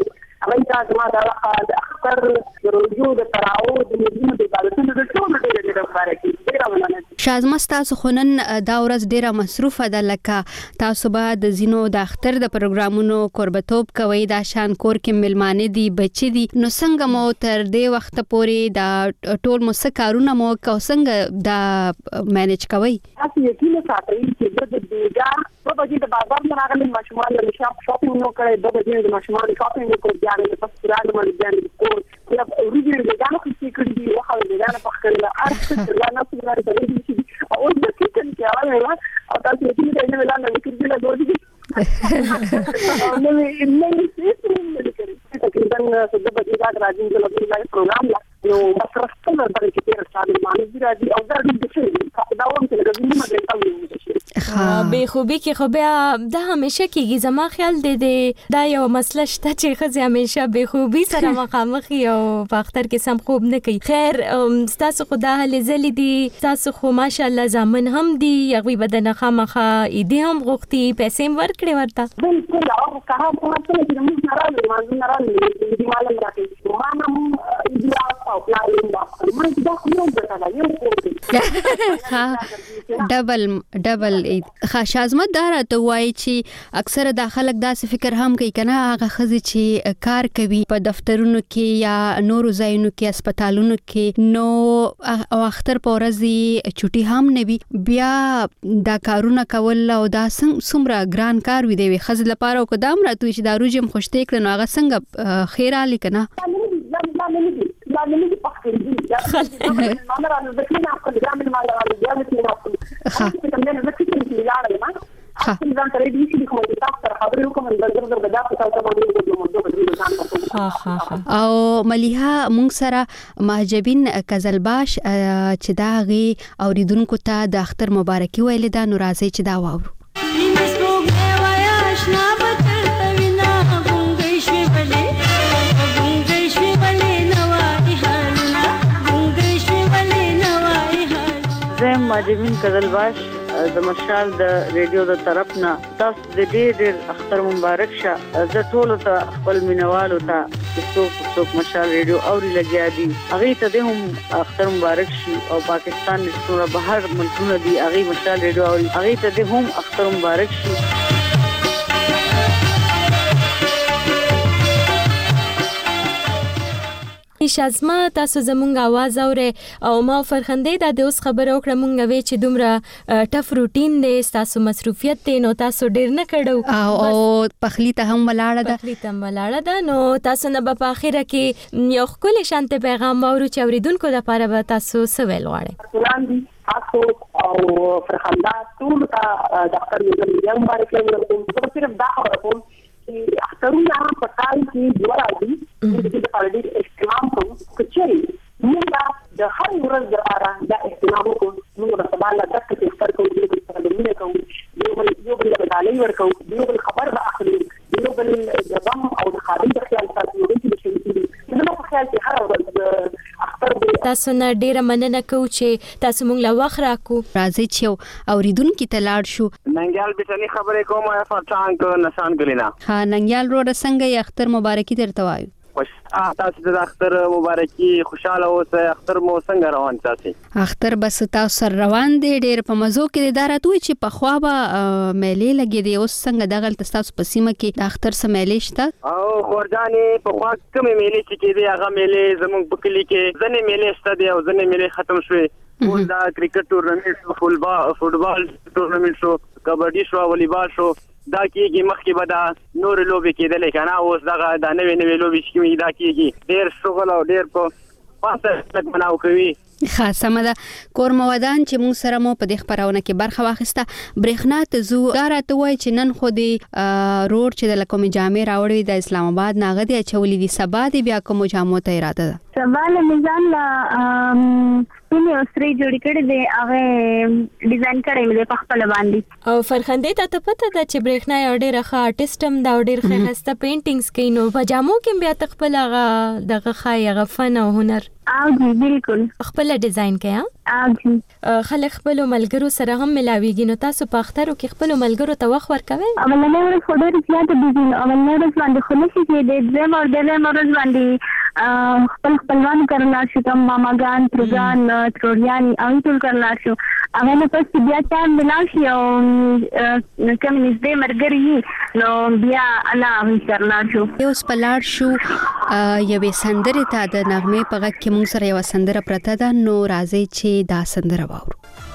هغه دا ما د اختر روجو د تراو د مدینه د عبادتونو د ټول ډېر ډېر مبارکي ډېر مننه. شازمه تاسو خنن دا ورځ ډیره مصروفه ده، لکه تاسو به د زینو د اختر د پروګرامونو قربتوب کوي، دا شان کور کې ملمانه دي بچي دي، نو څنګه مو تر دې وخت پورې دا ټول مو څه کارونه مو کو څنګه دا مینج کوي؟ تاسو یقین ساتئ چې د بیګا په بجې د بازار نه راغلي ماشومان له شاپ شاپینګ نو کوي، د بجې د ماشومان شاپینګ نو کوي، ځان له پسترال باندې ځان د کور یا ورېږي د ځان خو چې کړی دی واخا د ځان په خپل ارڅ لا نه څنګه راځي چې او د کیچن کې راوړل او تاسو یې دې نه ویل نه کېږي له دوی او نو یې نه یې څه کوي تقریبا څه د بجې دا راځي د لږ پروګرام لا نو مصرف څنګه درې کې تیر شامل معنی راځي او دا د څه دا ووم چې لږ نیمه غنټه وي به خوبي کې خو بیا دا همیشه کېږي. زما خیال دی دی دا یو مسله شته چې ښځې همیشه به خوبي سره مخامخ وي او په اختر کې سم خوب نه کوي. خیر ستاسو خو دا هلې ځلې دي، ستاسو خو ماشاءالله زامن هم دي، هغوی به د نه خامخا ایدې هم غوښتي، پیسې هم ورکړې ورته. بالکل او که هغه په څه چې موږ نه راځو موږ نه راځو د مالم راکې ما نه ایدیا او پلان دا ما دا خو یو څه یو ډبل ډبل خاشازمه دا راته وایي چې اکثره د خلک داسې فکر هم کوي کنه هغه ښځې چې کار کوي په دفترونو کې یا نورو ځایونو کې هسپتالونو کې نو او اختر په ورځ چټي هم نه وي، بیا دا کارونه کول او دا څومره ګران کار وي دی ښځې لپاره او قدم راته چې دا روجم خوشته کړي نو هغه څنګه خیر علي کنه لا نه دي پخې دي دا ما نه راځي د کله خپل ځامن ما راځي بیا د کله خپل چې کوم نه زکه چې لاړې ما خپل ځان ترې دي چې کوم د تاسو خبرې کوم د زړه د دغه تاسو باندې د موضوع ها ها او مليها مونږ سره مهجبین کزلباش چې دا غي اوریدونکو ته د اختر مبارکي ویل دا نو راځي چې دا واورو. زم ماجمین کزلباش د مشال د ریډیو د طرف نه تاسو د ډېر ډېر اختر مبارک شه. زه ټول ته خپل مینوالو ته چې څوک څوک مشال ریډیو اوري لګیا دي هغه ته هم اختر مبارک شي او پاکستان نشو بهر ملکونه دي هغه مشال ریډیو اوري هغه ته هم اختر مبارک شي. شازمه تاسو زمونږ आवाज اورئ او ما فرخندې دا د اوس خبره وکړه مونږ وی چې دومره ټف روټین دی تاسو مصروفیت دی نو تاسو ډیر نه کړو او پخلی ته هم ولاړه ده پخلی ته ولاړه ده نو تاسو نه په اخره کې یو خپل شانته پیغام اورو چې اوریدونکو لپاره به تاسو سوال غواړئ. تاسو او فرخنده ټول ته د اختر یو مبارک ورکوم. صرف دا خبره کوم چې اخترونه په کال کې دوه راځي چې د پاره د اهتمام کوو چې موږ د هر ورځ لپاره د اهتمام کوو. موږ د سبا له دغه کې اختر کوو چې د مینې کوو یو بل له تعالی ورکو یو بل خبر به اخلي یو بل د غم او د خادم د خیال ساتلو کې شي. نو په خیال کې هر ورځ اختر تاسو نه ډیره مننه کوم چې تاسو موږ له وخت راکو. راځي چې اوریدونکو ته لاړ شو. ننګیال بيټني خبرې کوم یا فرچان کو نشان ګلینا. ها ننګیال روډ څنګه اختر مبارکي درته وایو. خوش تاسو د اختر مبارکي خوشاله اوسه. اختر مو څنګه روان تاسو؟ اختر بس تاسو روان دي ډیر په مزو کې د داراتوي چې په خوا به مېلې لګي دي اوس څنګه دغه تاسو په سیمه کې د اختر سم مېلې شته او خورجانې په خوا کوم مېلې چې کې دي هغه مېلې زموږ په کلی کې ځنې مېلې شته دي او ځنې مېلې ختم شوې. اوس دا کرکټ ټورنمنت شو فوټبال فوټبال ټورنمنت شو کبډي شو والیبال شو دا کېږي مخکې به دا نور لوبې کېدلې کنه اوس دغه دا نوې نوې لوبې چې دا کېږي ډېر شغل او ډېر په پاسه خلک مناو کوي. خاصه مده کور مودان چې موږ سره مو په دې خبرونه کې برخه واخیسته. برېښنا ته زو دا راته وای چې نن خو دې روډ چې د کومې جامې راوړې د اسلام آباد ناغه دی چولې دي سبا دی بیا کوم جامو ته اراده ده. سوال میزان لا پینې اوسري جوړ کړي دي هغه ډیزاین کړي مې په خپل باندې. او فرخندې ته پته ده چې برېښنا یو ډېر ښه آرټیسټم دا ډېر ښه خسته پینټینګز کوي نو په جامو کې بیا خپل هغه دغه خای هغه فن او هنر او بالکل خپل ډیزاین کوي. او خلک خپل ملګرو سره هم ملاويږي نو تاسو په اخترو کې خپل ملګرو ته وخت ورکوي؟ اولنې ورځ خو ډېر زیات بيزي اولنې ورځ باندې خو نشي چې د دې مور د له ورځ باندې خپل خپلوان کړلا شو کوم ماماګان ترګان تروریان او ټول کړلا شو هغه نه پس بیا ټایم ملاشي او کوم نږدې مرګري نو بیا الله کړلا شو یو سپلار شو یوې سندرې ته د نغمه په غږ کې موږ سره یو سندره پرته ده نو راځي چې دا سندره واورو.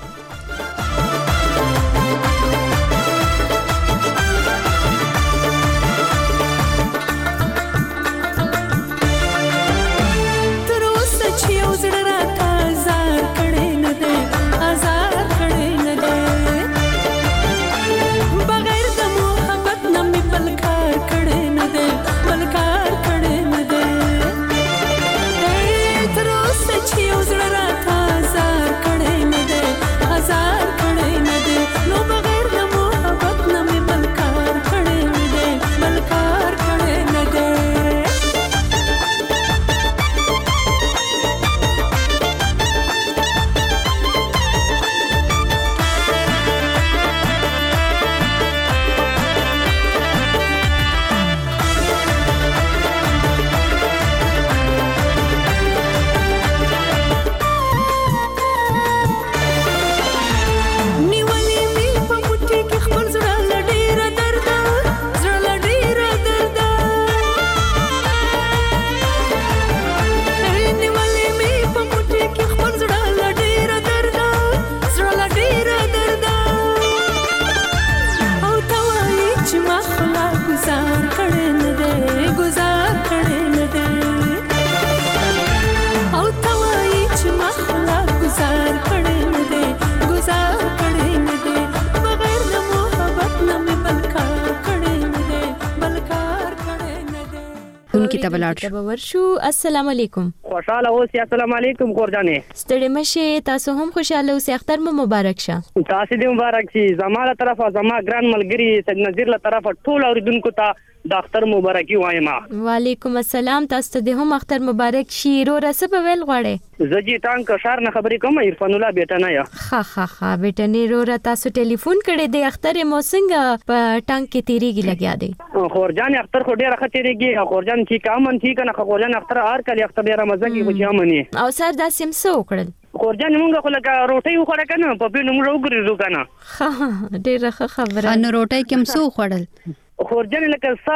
ورشو السلام علیکم. خوشاله اوسئ. السلام علیکم خورجانې. ستړي مشه تاسو هم خوشاله اوسئ. اختر مو مبارک شه. تاسو دې مبارک شي. زماله طرفه زما ګران ملګری سید نذیر له طرفه ټول اوریدونکو ته د اختر مبارکي وایم. وعلیکم السلام. تاسو ته هم اختر مبارک شي. رو رسب ویل غواړي زجی ټانک شهر نه خبرې کوم عرفان الله بیٹا نه یا ها ها ها بیٹا نه رو را تاسو ټلیفون کړي د اختر مو څنګه په ټانک کې تیریږي لګیا دی خورجان اختر خو ډیره خطرېږي خورجان چې کامن ٹھیک نه خورجان اختر هر کله اختر ډیره مزه کې خو چامني او سر دا سیمسو وکړل خورجان موږ خو لکه روټي وخوړه کنه په پینو موږ وګرځو کنه ها ډیره خبره ان روټي کوم سو خوړل خورجان لکه سا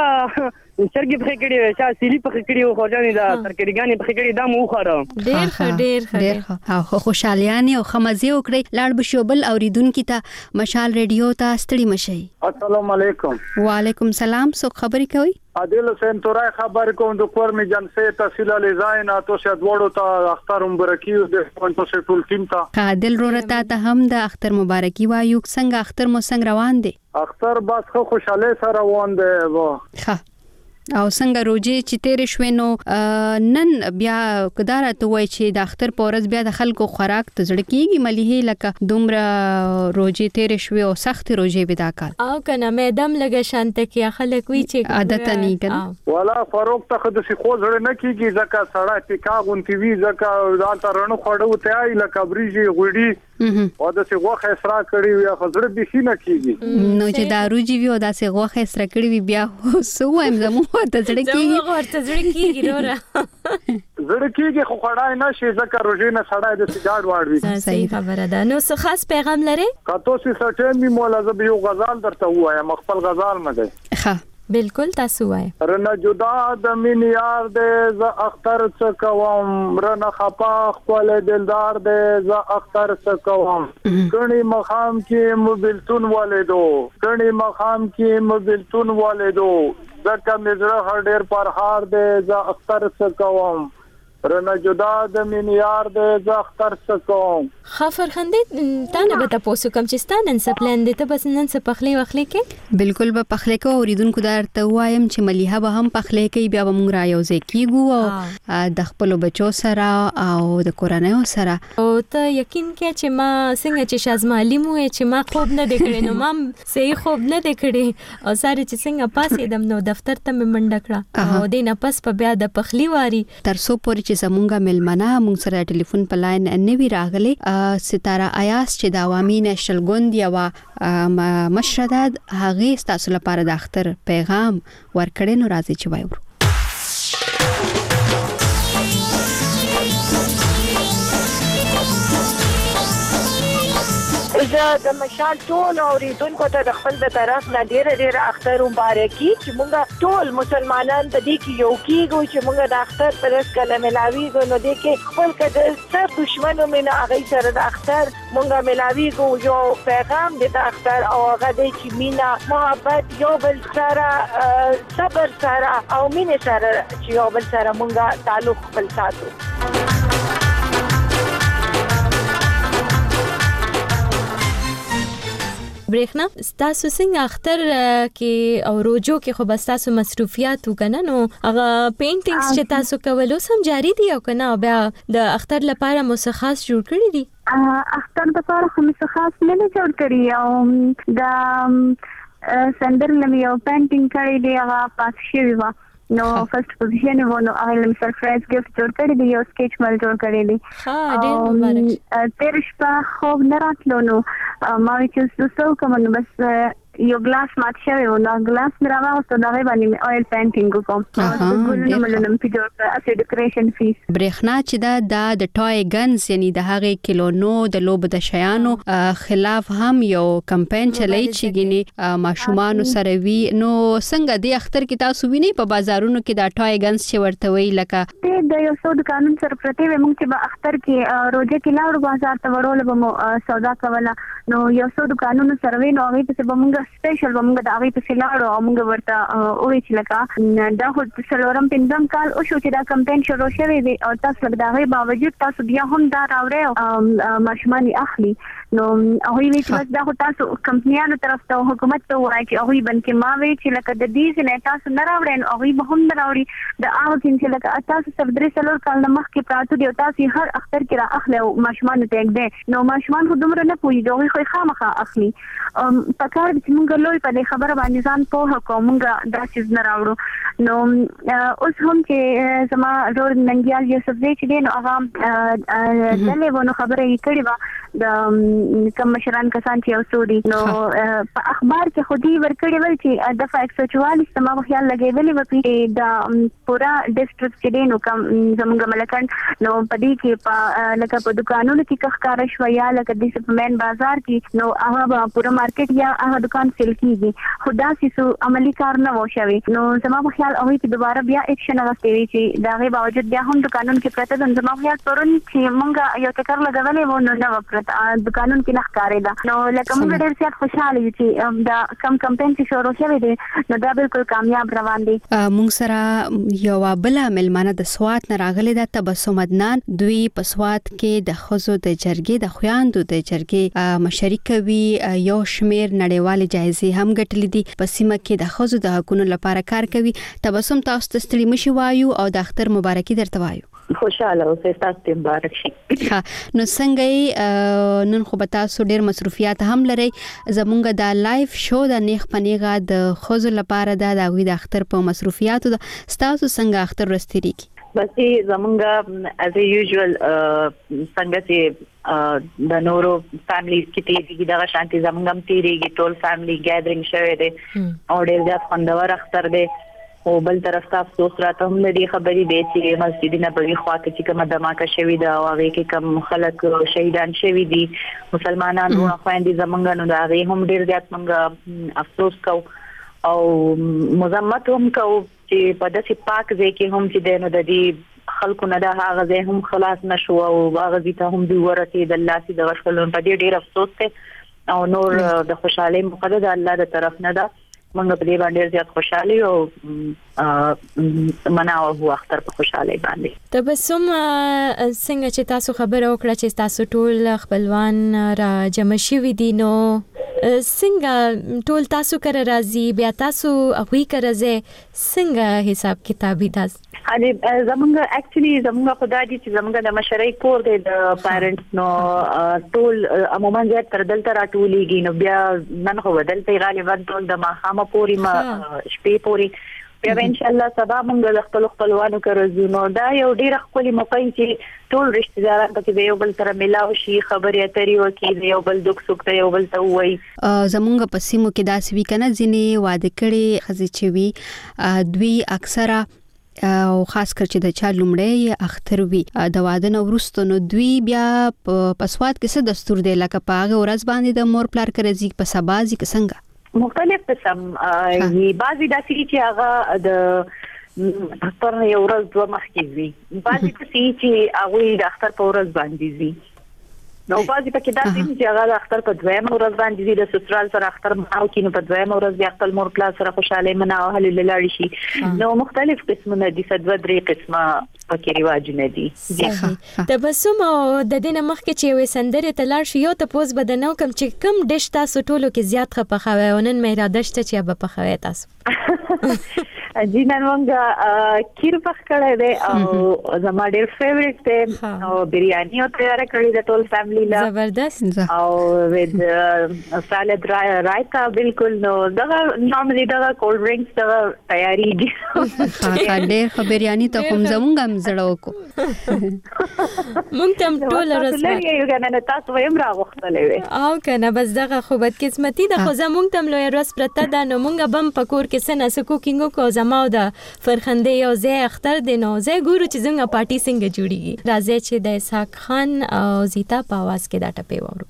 چرګي په کېړي چا سيلي په کېړي خورجان دا ترکړګانې په کېړي دا مو خوړه ډیر ښه ډیر ښه ډیر ښه خوشاليانه او خمزي وکړي لاړ بشوبل اوریدونکو ته مشال ریډیو ته ستړي مشي. السلام علیکم. وعلیکم السلام. سو خبري کوي عادل حسین تورای خبر کوم د کور می جنسه تحصیل لیزاین اتو شه دوړو ته اختر مبارکي د پونتو شه ټول ټیم ته عادل رورتا ته هم د اختر مبارکي وایو. څنګه اختر مو څنګه روان دي؟ اختر بس خو خوشاله سره روان دي. ښه او څنګه روزي چې تیر شوي نو نن بیا کدارته وای چې د اختر پورز بیا د خلکو خوراک ته ځړ کیږي مليهي لکه دومره روزي تیر شوي او سخت روزي بدا کال او کنه مېدم لګه شانت کې خلک وی چې عادت نه کړي ولا فاروق ته خود سي خو ځړ نه کیږي ځکه سړی ټیکا غونتی وی ځکه دا ترنو خوړو ته ای لکه بریجي غوړي او د سی غوخه اسرا کړی وي خزر به شي نه کیږي نو چې دارو جی وی او د سی غوخه اسرا کړی وي بیا سو وایم زمو ته ځړ کیږي ورته ځړ کیږي رورا ځړ کیږي خو خړای نه شي ځکه روزینه سړی د سیګار واړوي. صحیح خبره ده. نو څه خاص پیغام لري؟ کاتو سي سټین می مولا ز یو غزال درته وایم خپل غزال مده. ښه بالکل تاسو وای رنه جدا د مين یار دې ز اختر څ کوم رنه خپا خپل دلدار دې ز اختر څ کوم کڼي مخام کې مبلتون والدو کڼي مخام کې مبلتون والدو ځکه مزره هر ډیر پر هار دې ز اختر څ کوم رنه جدا د مين یار دې ز اختر سکوم خفر خندې تا نه به تاسو کوم چې ستانن سپلان دې ته بس نن سپخلي وخلي کې بالکل به پخلي کو اوریدونکو درته وایم چې مليحه به هم پخلي کوي بیا به موږ را یوځي کیګو او د خپل بچو سره او د کورنۍ سره او ته یقین کې چې ما څنګه چې شازما علي مو چې ما خوب نه دکړې نو ما صحیح خوب نه دکړې او ساره چې څنګه پاسې دم نو دفتر ته مې منډه کړه او دینه پس په بیا د پخلي واري تر څو پورې چې زمونږه ملمنه مونږ سره ټلیفون په لاین نه وی راغلي ستاره ایاس چې د عوامي نېشنل ګوند یو مشرداد هغه تاسو لپاره د اختر پیغام ورکړي نو راځي چې وایو زه د مشال ټول اوریدونکو ته د خپل د طرف نه ډیره ډیره اختر مبارکي چې مونږ ټول مسلمانان په دې کې یو کېږو چې مونږ د اختر پر اس کله ملاویږو نو دې کې خپل کده سر دشمنو مینه هغه سره د اختر مونږ ملاویږو یو پیغام د اختر او هغه دې چې مینا محبت یو بل سره صبر سره او مینه سره چې یو بل سره مونږ تعلق خپل ساتو برېښنا تاسو څنګه اختر کې او روزو کې خو بس تاسو مصروفیات وکنه نو هغه پینټینګز چې تاسو کولو سم جاری دي او کنه بیا د اختر لپاره مخصص جوړ کړی دي اختر لپاره خو مخصص نه جوړ کړی او د سندر لمه یو پینټینګ کړی دی هغه پاس شوی و نو فرست پوزیشن و نو هغه لم سرپرایز ګفت جوړ کړی دی یو سکیچ مل جوړ کړی دی ها ډېر مبارک تیر شپه خوب نه راتلو نو ما چې څه کوم نو بس یو ګلاس مات شوی و نو ګلاس مې راوستو دا غي باندې اویل پینټینګ کوم ګلونه ملنم په جوړ اته ډیکوریشن فیس برېښنا چې دا د ټوای ګنز یعنی د هغه کلونو د لوب د شیانو خلاف هم یو کمپاین چلای چې ګینی ماشومان سره وی نو څنګه د اختر کې تاسو ویني په بازارونو کې دا ټوای ګنز چې ورته وی لکه د یو څو د قانون سره پرته و موږ چې په اختر کې روزه کې لاړو بازار ته ورول به سودا کوله نو یو څو د قانون سره وی نو هغه څه به موږ سپیشل موږ د هغه په سلاړو او موږ ورته اوې چې لکه دا خو سلورم پنځم کال او شو چې دا کمپاین شروع شوی دی او تاسو د هغه باوجود تاسو بیا هم دا راوړی او ماشومان اخلي نو هغه وی چې دا خو تاسو کمپنیانو طرف ته حکومت ته وایي چې هغه بنکې ما وی چې لکه د دې نه تاسو نه راوړئ نو هغه به هم نه راوړي د هغه چې لکه تاسو سب درې سلور کال مخکې پراته دی او تاسو هر اختر کې را اخلي او ماشومان ته یک نو ماشومان خو دومره نه پوي دوی خو خامخا اخلي په کار چې موږ لوی په خبره باندې ځان په کومه دا چیز نه راوړو نو اوس هم چې زما ډور ننګیال یوسف دی چې نو هغه دلې ونه خبره یې کړې و د کوم مشران کسان چې اوسوري نو په اخبار کې خودي ورکړې ول چې دفعه ایک سو چوالیس سما خیال لګېدلې و چې د پورا ډیسټریکټ کې نو کوم زموږ ملکان نو پدې کې په لکه په دکانونو کې کخکار شو یا لکه د سپمن بازار کې نو هغه پورا مارکیټ یا هغه دکان سیل کیږي خدا سیسو عملی کار نه وشوي نو زما په خیال او چې دوباره بیا اکشن راستوي چې داغه باوجود بیا هم د قانون کې پرته د زما په خیال پرون چې مونږ یو ټکر لګولې و نو نو پرته د قانون کې نه ښکارې ده نو لکه مونږ ډېر زیات خوشاله یو چې دا کم کمپاین چې شروع شوی دی نو دا بالکل کامیاب روان دی مونږ سره یو بل ملمانه د سوات نه راغلي د تبسم عدنان دوی په سوات کې د خزو د جرګې د خوياندو د جرګې مشرکوي یو شمیر نړیوال جایزې هم ګټلې دي په سیمه کې د خزو د حقوقو لپاره کار کوي تبسم تاسو ته ستړي مشي وایو او د اختر مبارکي درته وایو خوشاله اوسئ تاسو مبارک شي ها نو څنګه نن خو به تاسو ډیر مصروفیات هم لري زمونږ د لایف شو د نیخ پنیغه د خزو لپاره د دغوی د اختر په مصروفیاتو د تاسو څنګه اختر رستري کی بس زمونږ as a usual څنګه چې د نورو فیملیز کې تیریږي دا شانتي زمونږ هم تیریږي ټول فیملی ګیدرینګ شوی دی او ډیر زیات خوندور اختر دی او بل طرف ته افسوس راته هم لري خبرې دی چې مسجدونه په خوا کې چې کومه دماکه شوی دا او هغه کې کوم خلک شهیدان شوی دي مسلمانانو خويندې زمونږ نو دا هغه هم ډیر زیات موږ افسوس کوو او مزمت هم کوو چې په داسې پاک ځای کې هم چې دنه د دې خلکو نه دا هغه ځای هم خلاص نشو او هغه دې ته هم دی ورته د الله سي د غشلون په دې ډیر افسوس ته او نور د خوشاله مقدس الله د طرف نه دا موږ په دې باندې زیات خوشاله او مناو هو اختر په خوشاله باندې. تبسم څنګه چې تاسو خبر او کړه چې تاسو ټول خپلوان را جمع شوي دي نو څنګه ټول تاسو کر راځي بیا تاسو هغه کرځه څنګه حساب کتابي تاسو अनि زمونږ اکچولی زمونږ خدای دې چې زمونږ د مشرۍ کور دی د پیرنټس نو ټول عموما زیات تر دلته راټولېږي نو بیا نن خو بدلته غالبا ټول د ماخامه پوری ما شپې پوری بیا ان شاء الله سبا موږ د خپل خپلوانو کرځو نو دا یو ډیر خپل موقع چې ټول رشتہ داران پکې یو بل سره ملاو شي خبرې اترې وکړي یو بل دک سوک ته یو بل ته وایي. زمونږ په سیمو کې داسې وی کنه ځینې واده کړي خزي چې وی دوی اکثره او خاص کر چې د چا لومړی اختر وی د واده نو ورستو نو دوی بیا په سواد کې څه دستور دی لکه په هغه ورځ باندې د مور پلار کرځي په سبازي کې څنګه مختلف قسم ای بعضی داسې چې هغه د اختر یو ورځ دوه مخکې وي بعضی چې هغه د اختر په ورځ باندې وي نو بعضی پکې داسې چې هغه د اختر په دویم ورځ باندې د سسرال سره اختر مناو کینو په دویم ورځ د خپل مور پلار سره خوشاله مناو هل لاړ شي نو مختلف قسمونه دي صدوه درې قسمه پکې رواجونه دي. تبسم او د دینه مخکې چې وې سندره تلار شي یو ته پوز بدنو کم چې کم ډش تاسو ټولو کې زیات خپخوي ونن مې را دشته چې به پخوي تاسو جینن مونږه کیر پخ کړه دې او زما ډېر فیوریټ دی او بریاني او تیار کړی د ټول فیملی لا زبردست او ود سالاد رایتا بالکل نو دا نورمالي دا کولډ ډرینکس دا تیاری دي ها ډېر خبرياني ته کوم زمونږ هم زړه وکړو مونږ تم ټول رسمه یو کنه تاسو ویم راغختلې وي او کنه بس دغه خو بد قسمتي د خو زمونږ تم لوی رس پرته دا نو مونږ بم پکور کې سنه سکو کینګو کو زما د فرخنده یو ځای اختر دی نو ځای ګورو چې څنګه پارټي څنګه جوړیږي راځي چې د اسحاق خان او زیتا په आवाज کې دا ټپه وورو.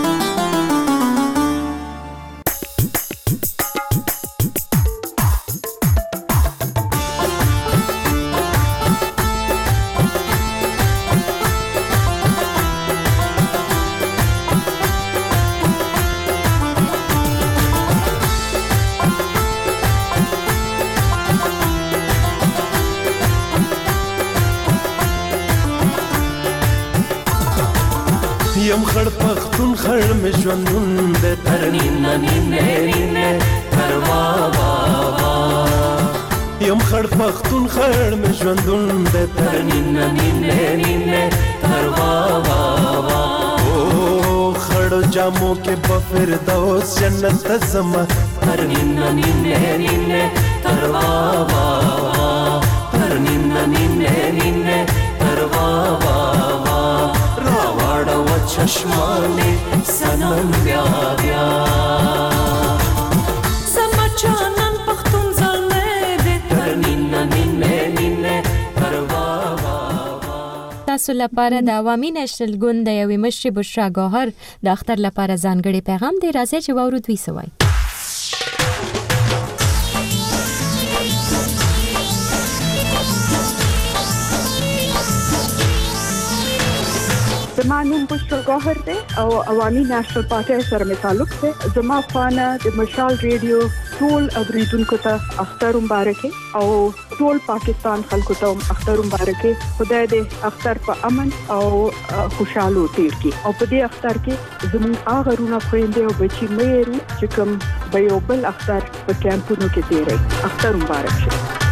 یم خړ پختون خړ مې ژوندون د ترنین نین نین تروا بابا یم خړ پختون خړ مې ژوندون د ترنین نین نین تروا بابا او خړ جامو کې په فردوس جنت زما ترنین نین نین تروا بابا ترنین نین نین تروا بابا راوړ و چشمانه سنم بیا بیا سمچانن پختون زلمه دې ترنین نین نین تروا بابا. تاسو لپاره د عوامي نېشنل ګوند د یوې مشرې بشرا ګوهر د اختر لپاره ځانګړي پیغام دی راځي چې واورو دوی سوای. زما نوم بشرا ګوهر دی او عوامي نېشنل پارټي سره مې تعلق دی. زما خانه د مشال ریډیو ټول اوریدونکو ته اختر مبارک او ټول پاکستان خلکو ته اختر مبارک. خدای دې اختر په امن او خوشاله تیر کړي او په دې اختر کې زموږ هغه رونه خويندې او بچي مې چې کوم به یو بل اختر په کیمپونو کې تیري. اختر مبارک شه.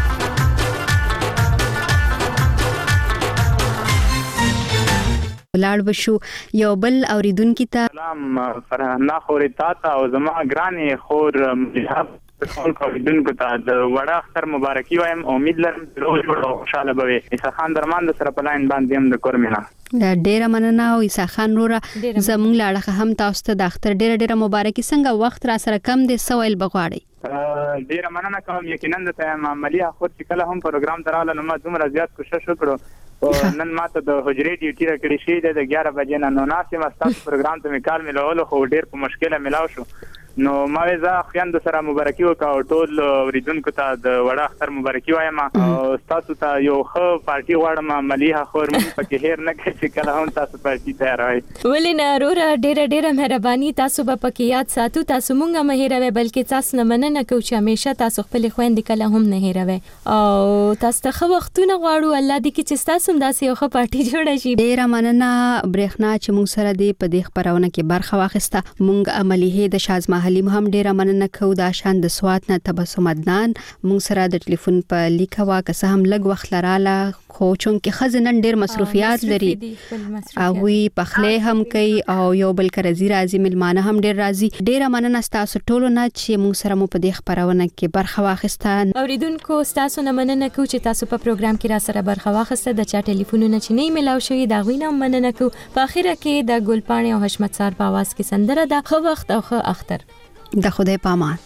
لاړ بشو یو بل اوریدونکو ته سلام فرحانه خورتا ته او زما ګرانې خور مجاب ټول اوریدونکو ته د وړا اختر مبارکي وایم. امید لرم روز جوړ او خوشاله به عیسی خان درمان د سره پلاین باندې هم د کورمینا ډیره مننه او عیسی خان رورا زمونږ لاړه هم تاسو ته د اختر ډیره ډیره مبارکي. څنګه وخت را سره کم دي سوال بغواړي ډیره مننه کوم. یقینا د عملیه خو چې کله هم پروګرام دراله نو ما دومره زیات کوشش وکړو نن ماته د حجرې ډیوټي را کړی شي د اګیاره بجې نه نو ناسې ما تاسو پروګرام ته میکال ملول خو ډیر په مشکله ملاو شو نو ما زه خويند سره مبارکي وکاو ټول اوریدونکو ته د وړه اختر مبارکي وایم او تاسو ته یو ښه پارټي غواړم مليها خور مونږ پکې هیر نه کړئ چې کله هم تاسو پارټي تیار وای ولې نه رورا ډېر ډېر مهرباني تاسو به پکې یاد ساتو تاسو مونږه مه هیروي بلکې تاسو نه مننه کوو چې همیشه تاسو خپل خويندې کله هم نه هیروي او تاسو ته خو وختونه غواړو الله دې کې چې تاسو هم داسې یو ښه پارټي جوړه شي ډېر مننه برېښنا چې مونږ سره دې په دې خبرونه کې برخه واخیسته مونږ عملیه د شازما حلیم هم ډېر مننه کوو دا شان د سوات نه تبسم عدنان مونږ سره د ټلیفون په لیکه واکه سه هم لګ وخت لراله خو چون کې خزنن ډېر مصروفیات لري او وی پخله هم کوي او یو بل کرزي راځي ملمانه هم ډېر راځي ډېر مننه تاسو ټولو نه چې مونږ سره مو په دې خبرونه کې برخه واخیسته اوریدونکو تاسو نه مننه کوم چې تاسو په پروګرام کې را سره برخه واخیسته د چا ټلیفونونه چې نه ملاو شوی دا غوینه مننه کوم په اخره کې د ګلپاڼې او حشمت سار په आवाज کې سندره ده خو وخت او خو اختر د خدای پامان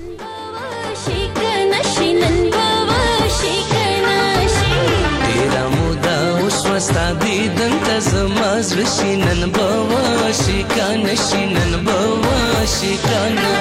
تیرا مودا اوس وستا دیدن ته زما زړه شینن بوا شي کان شینن بوا شي کان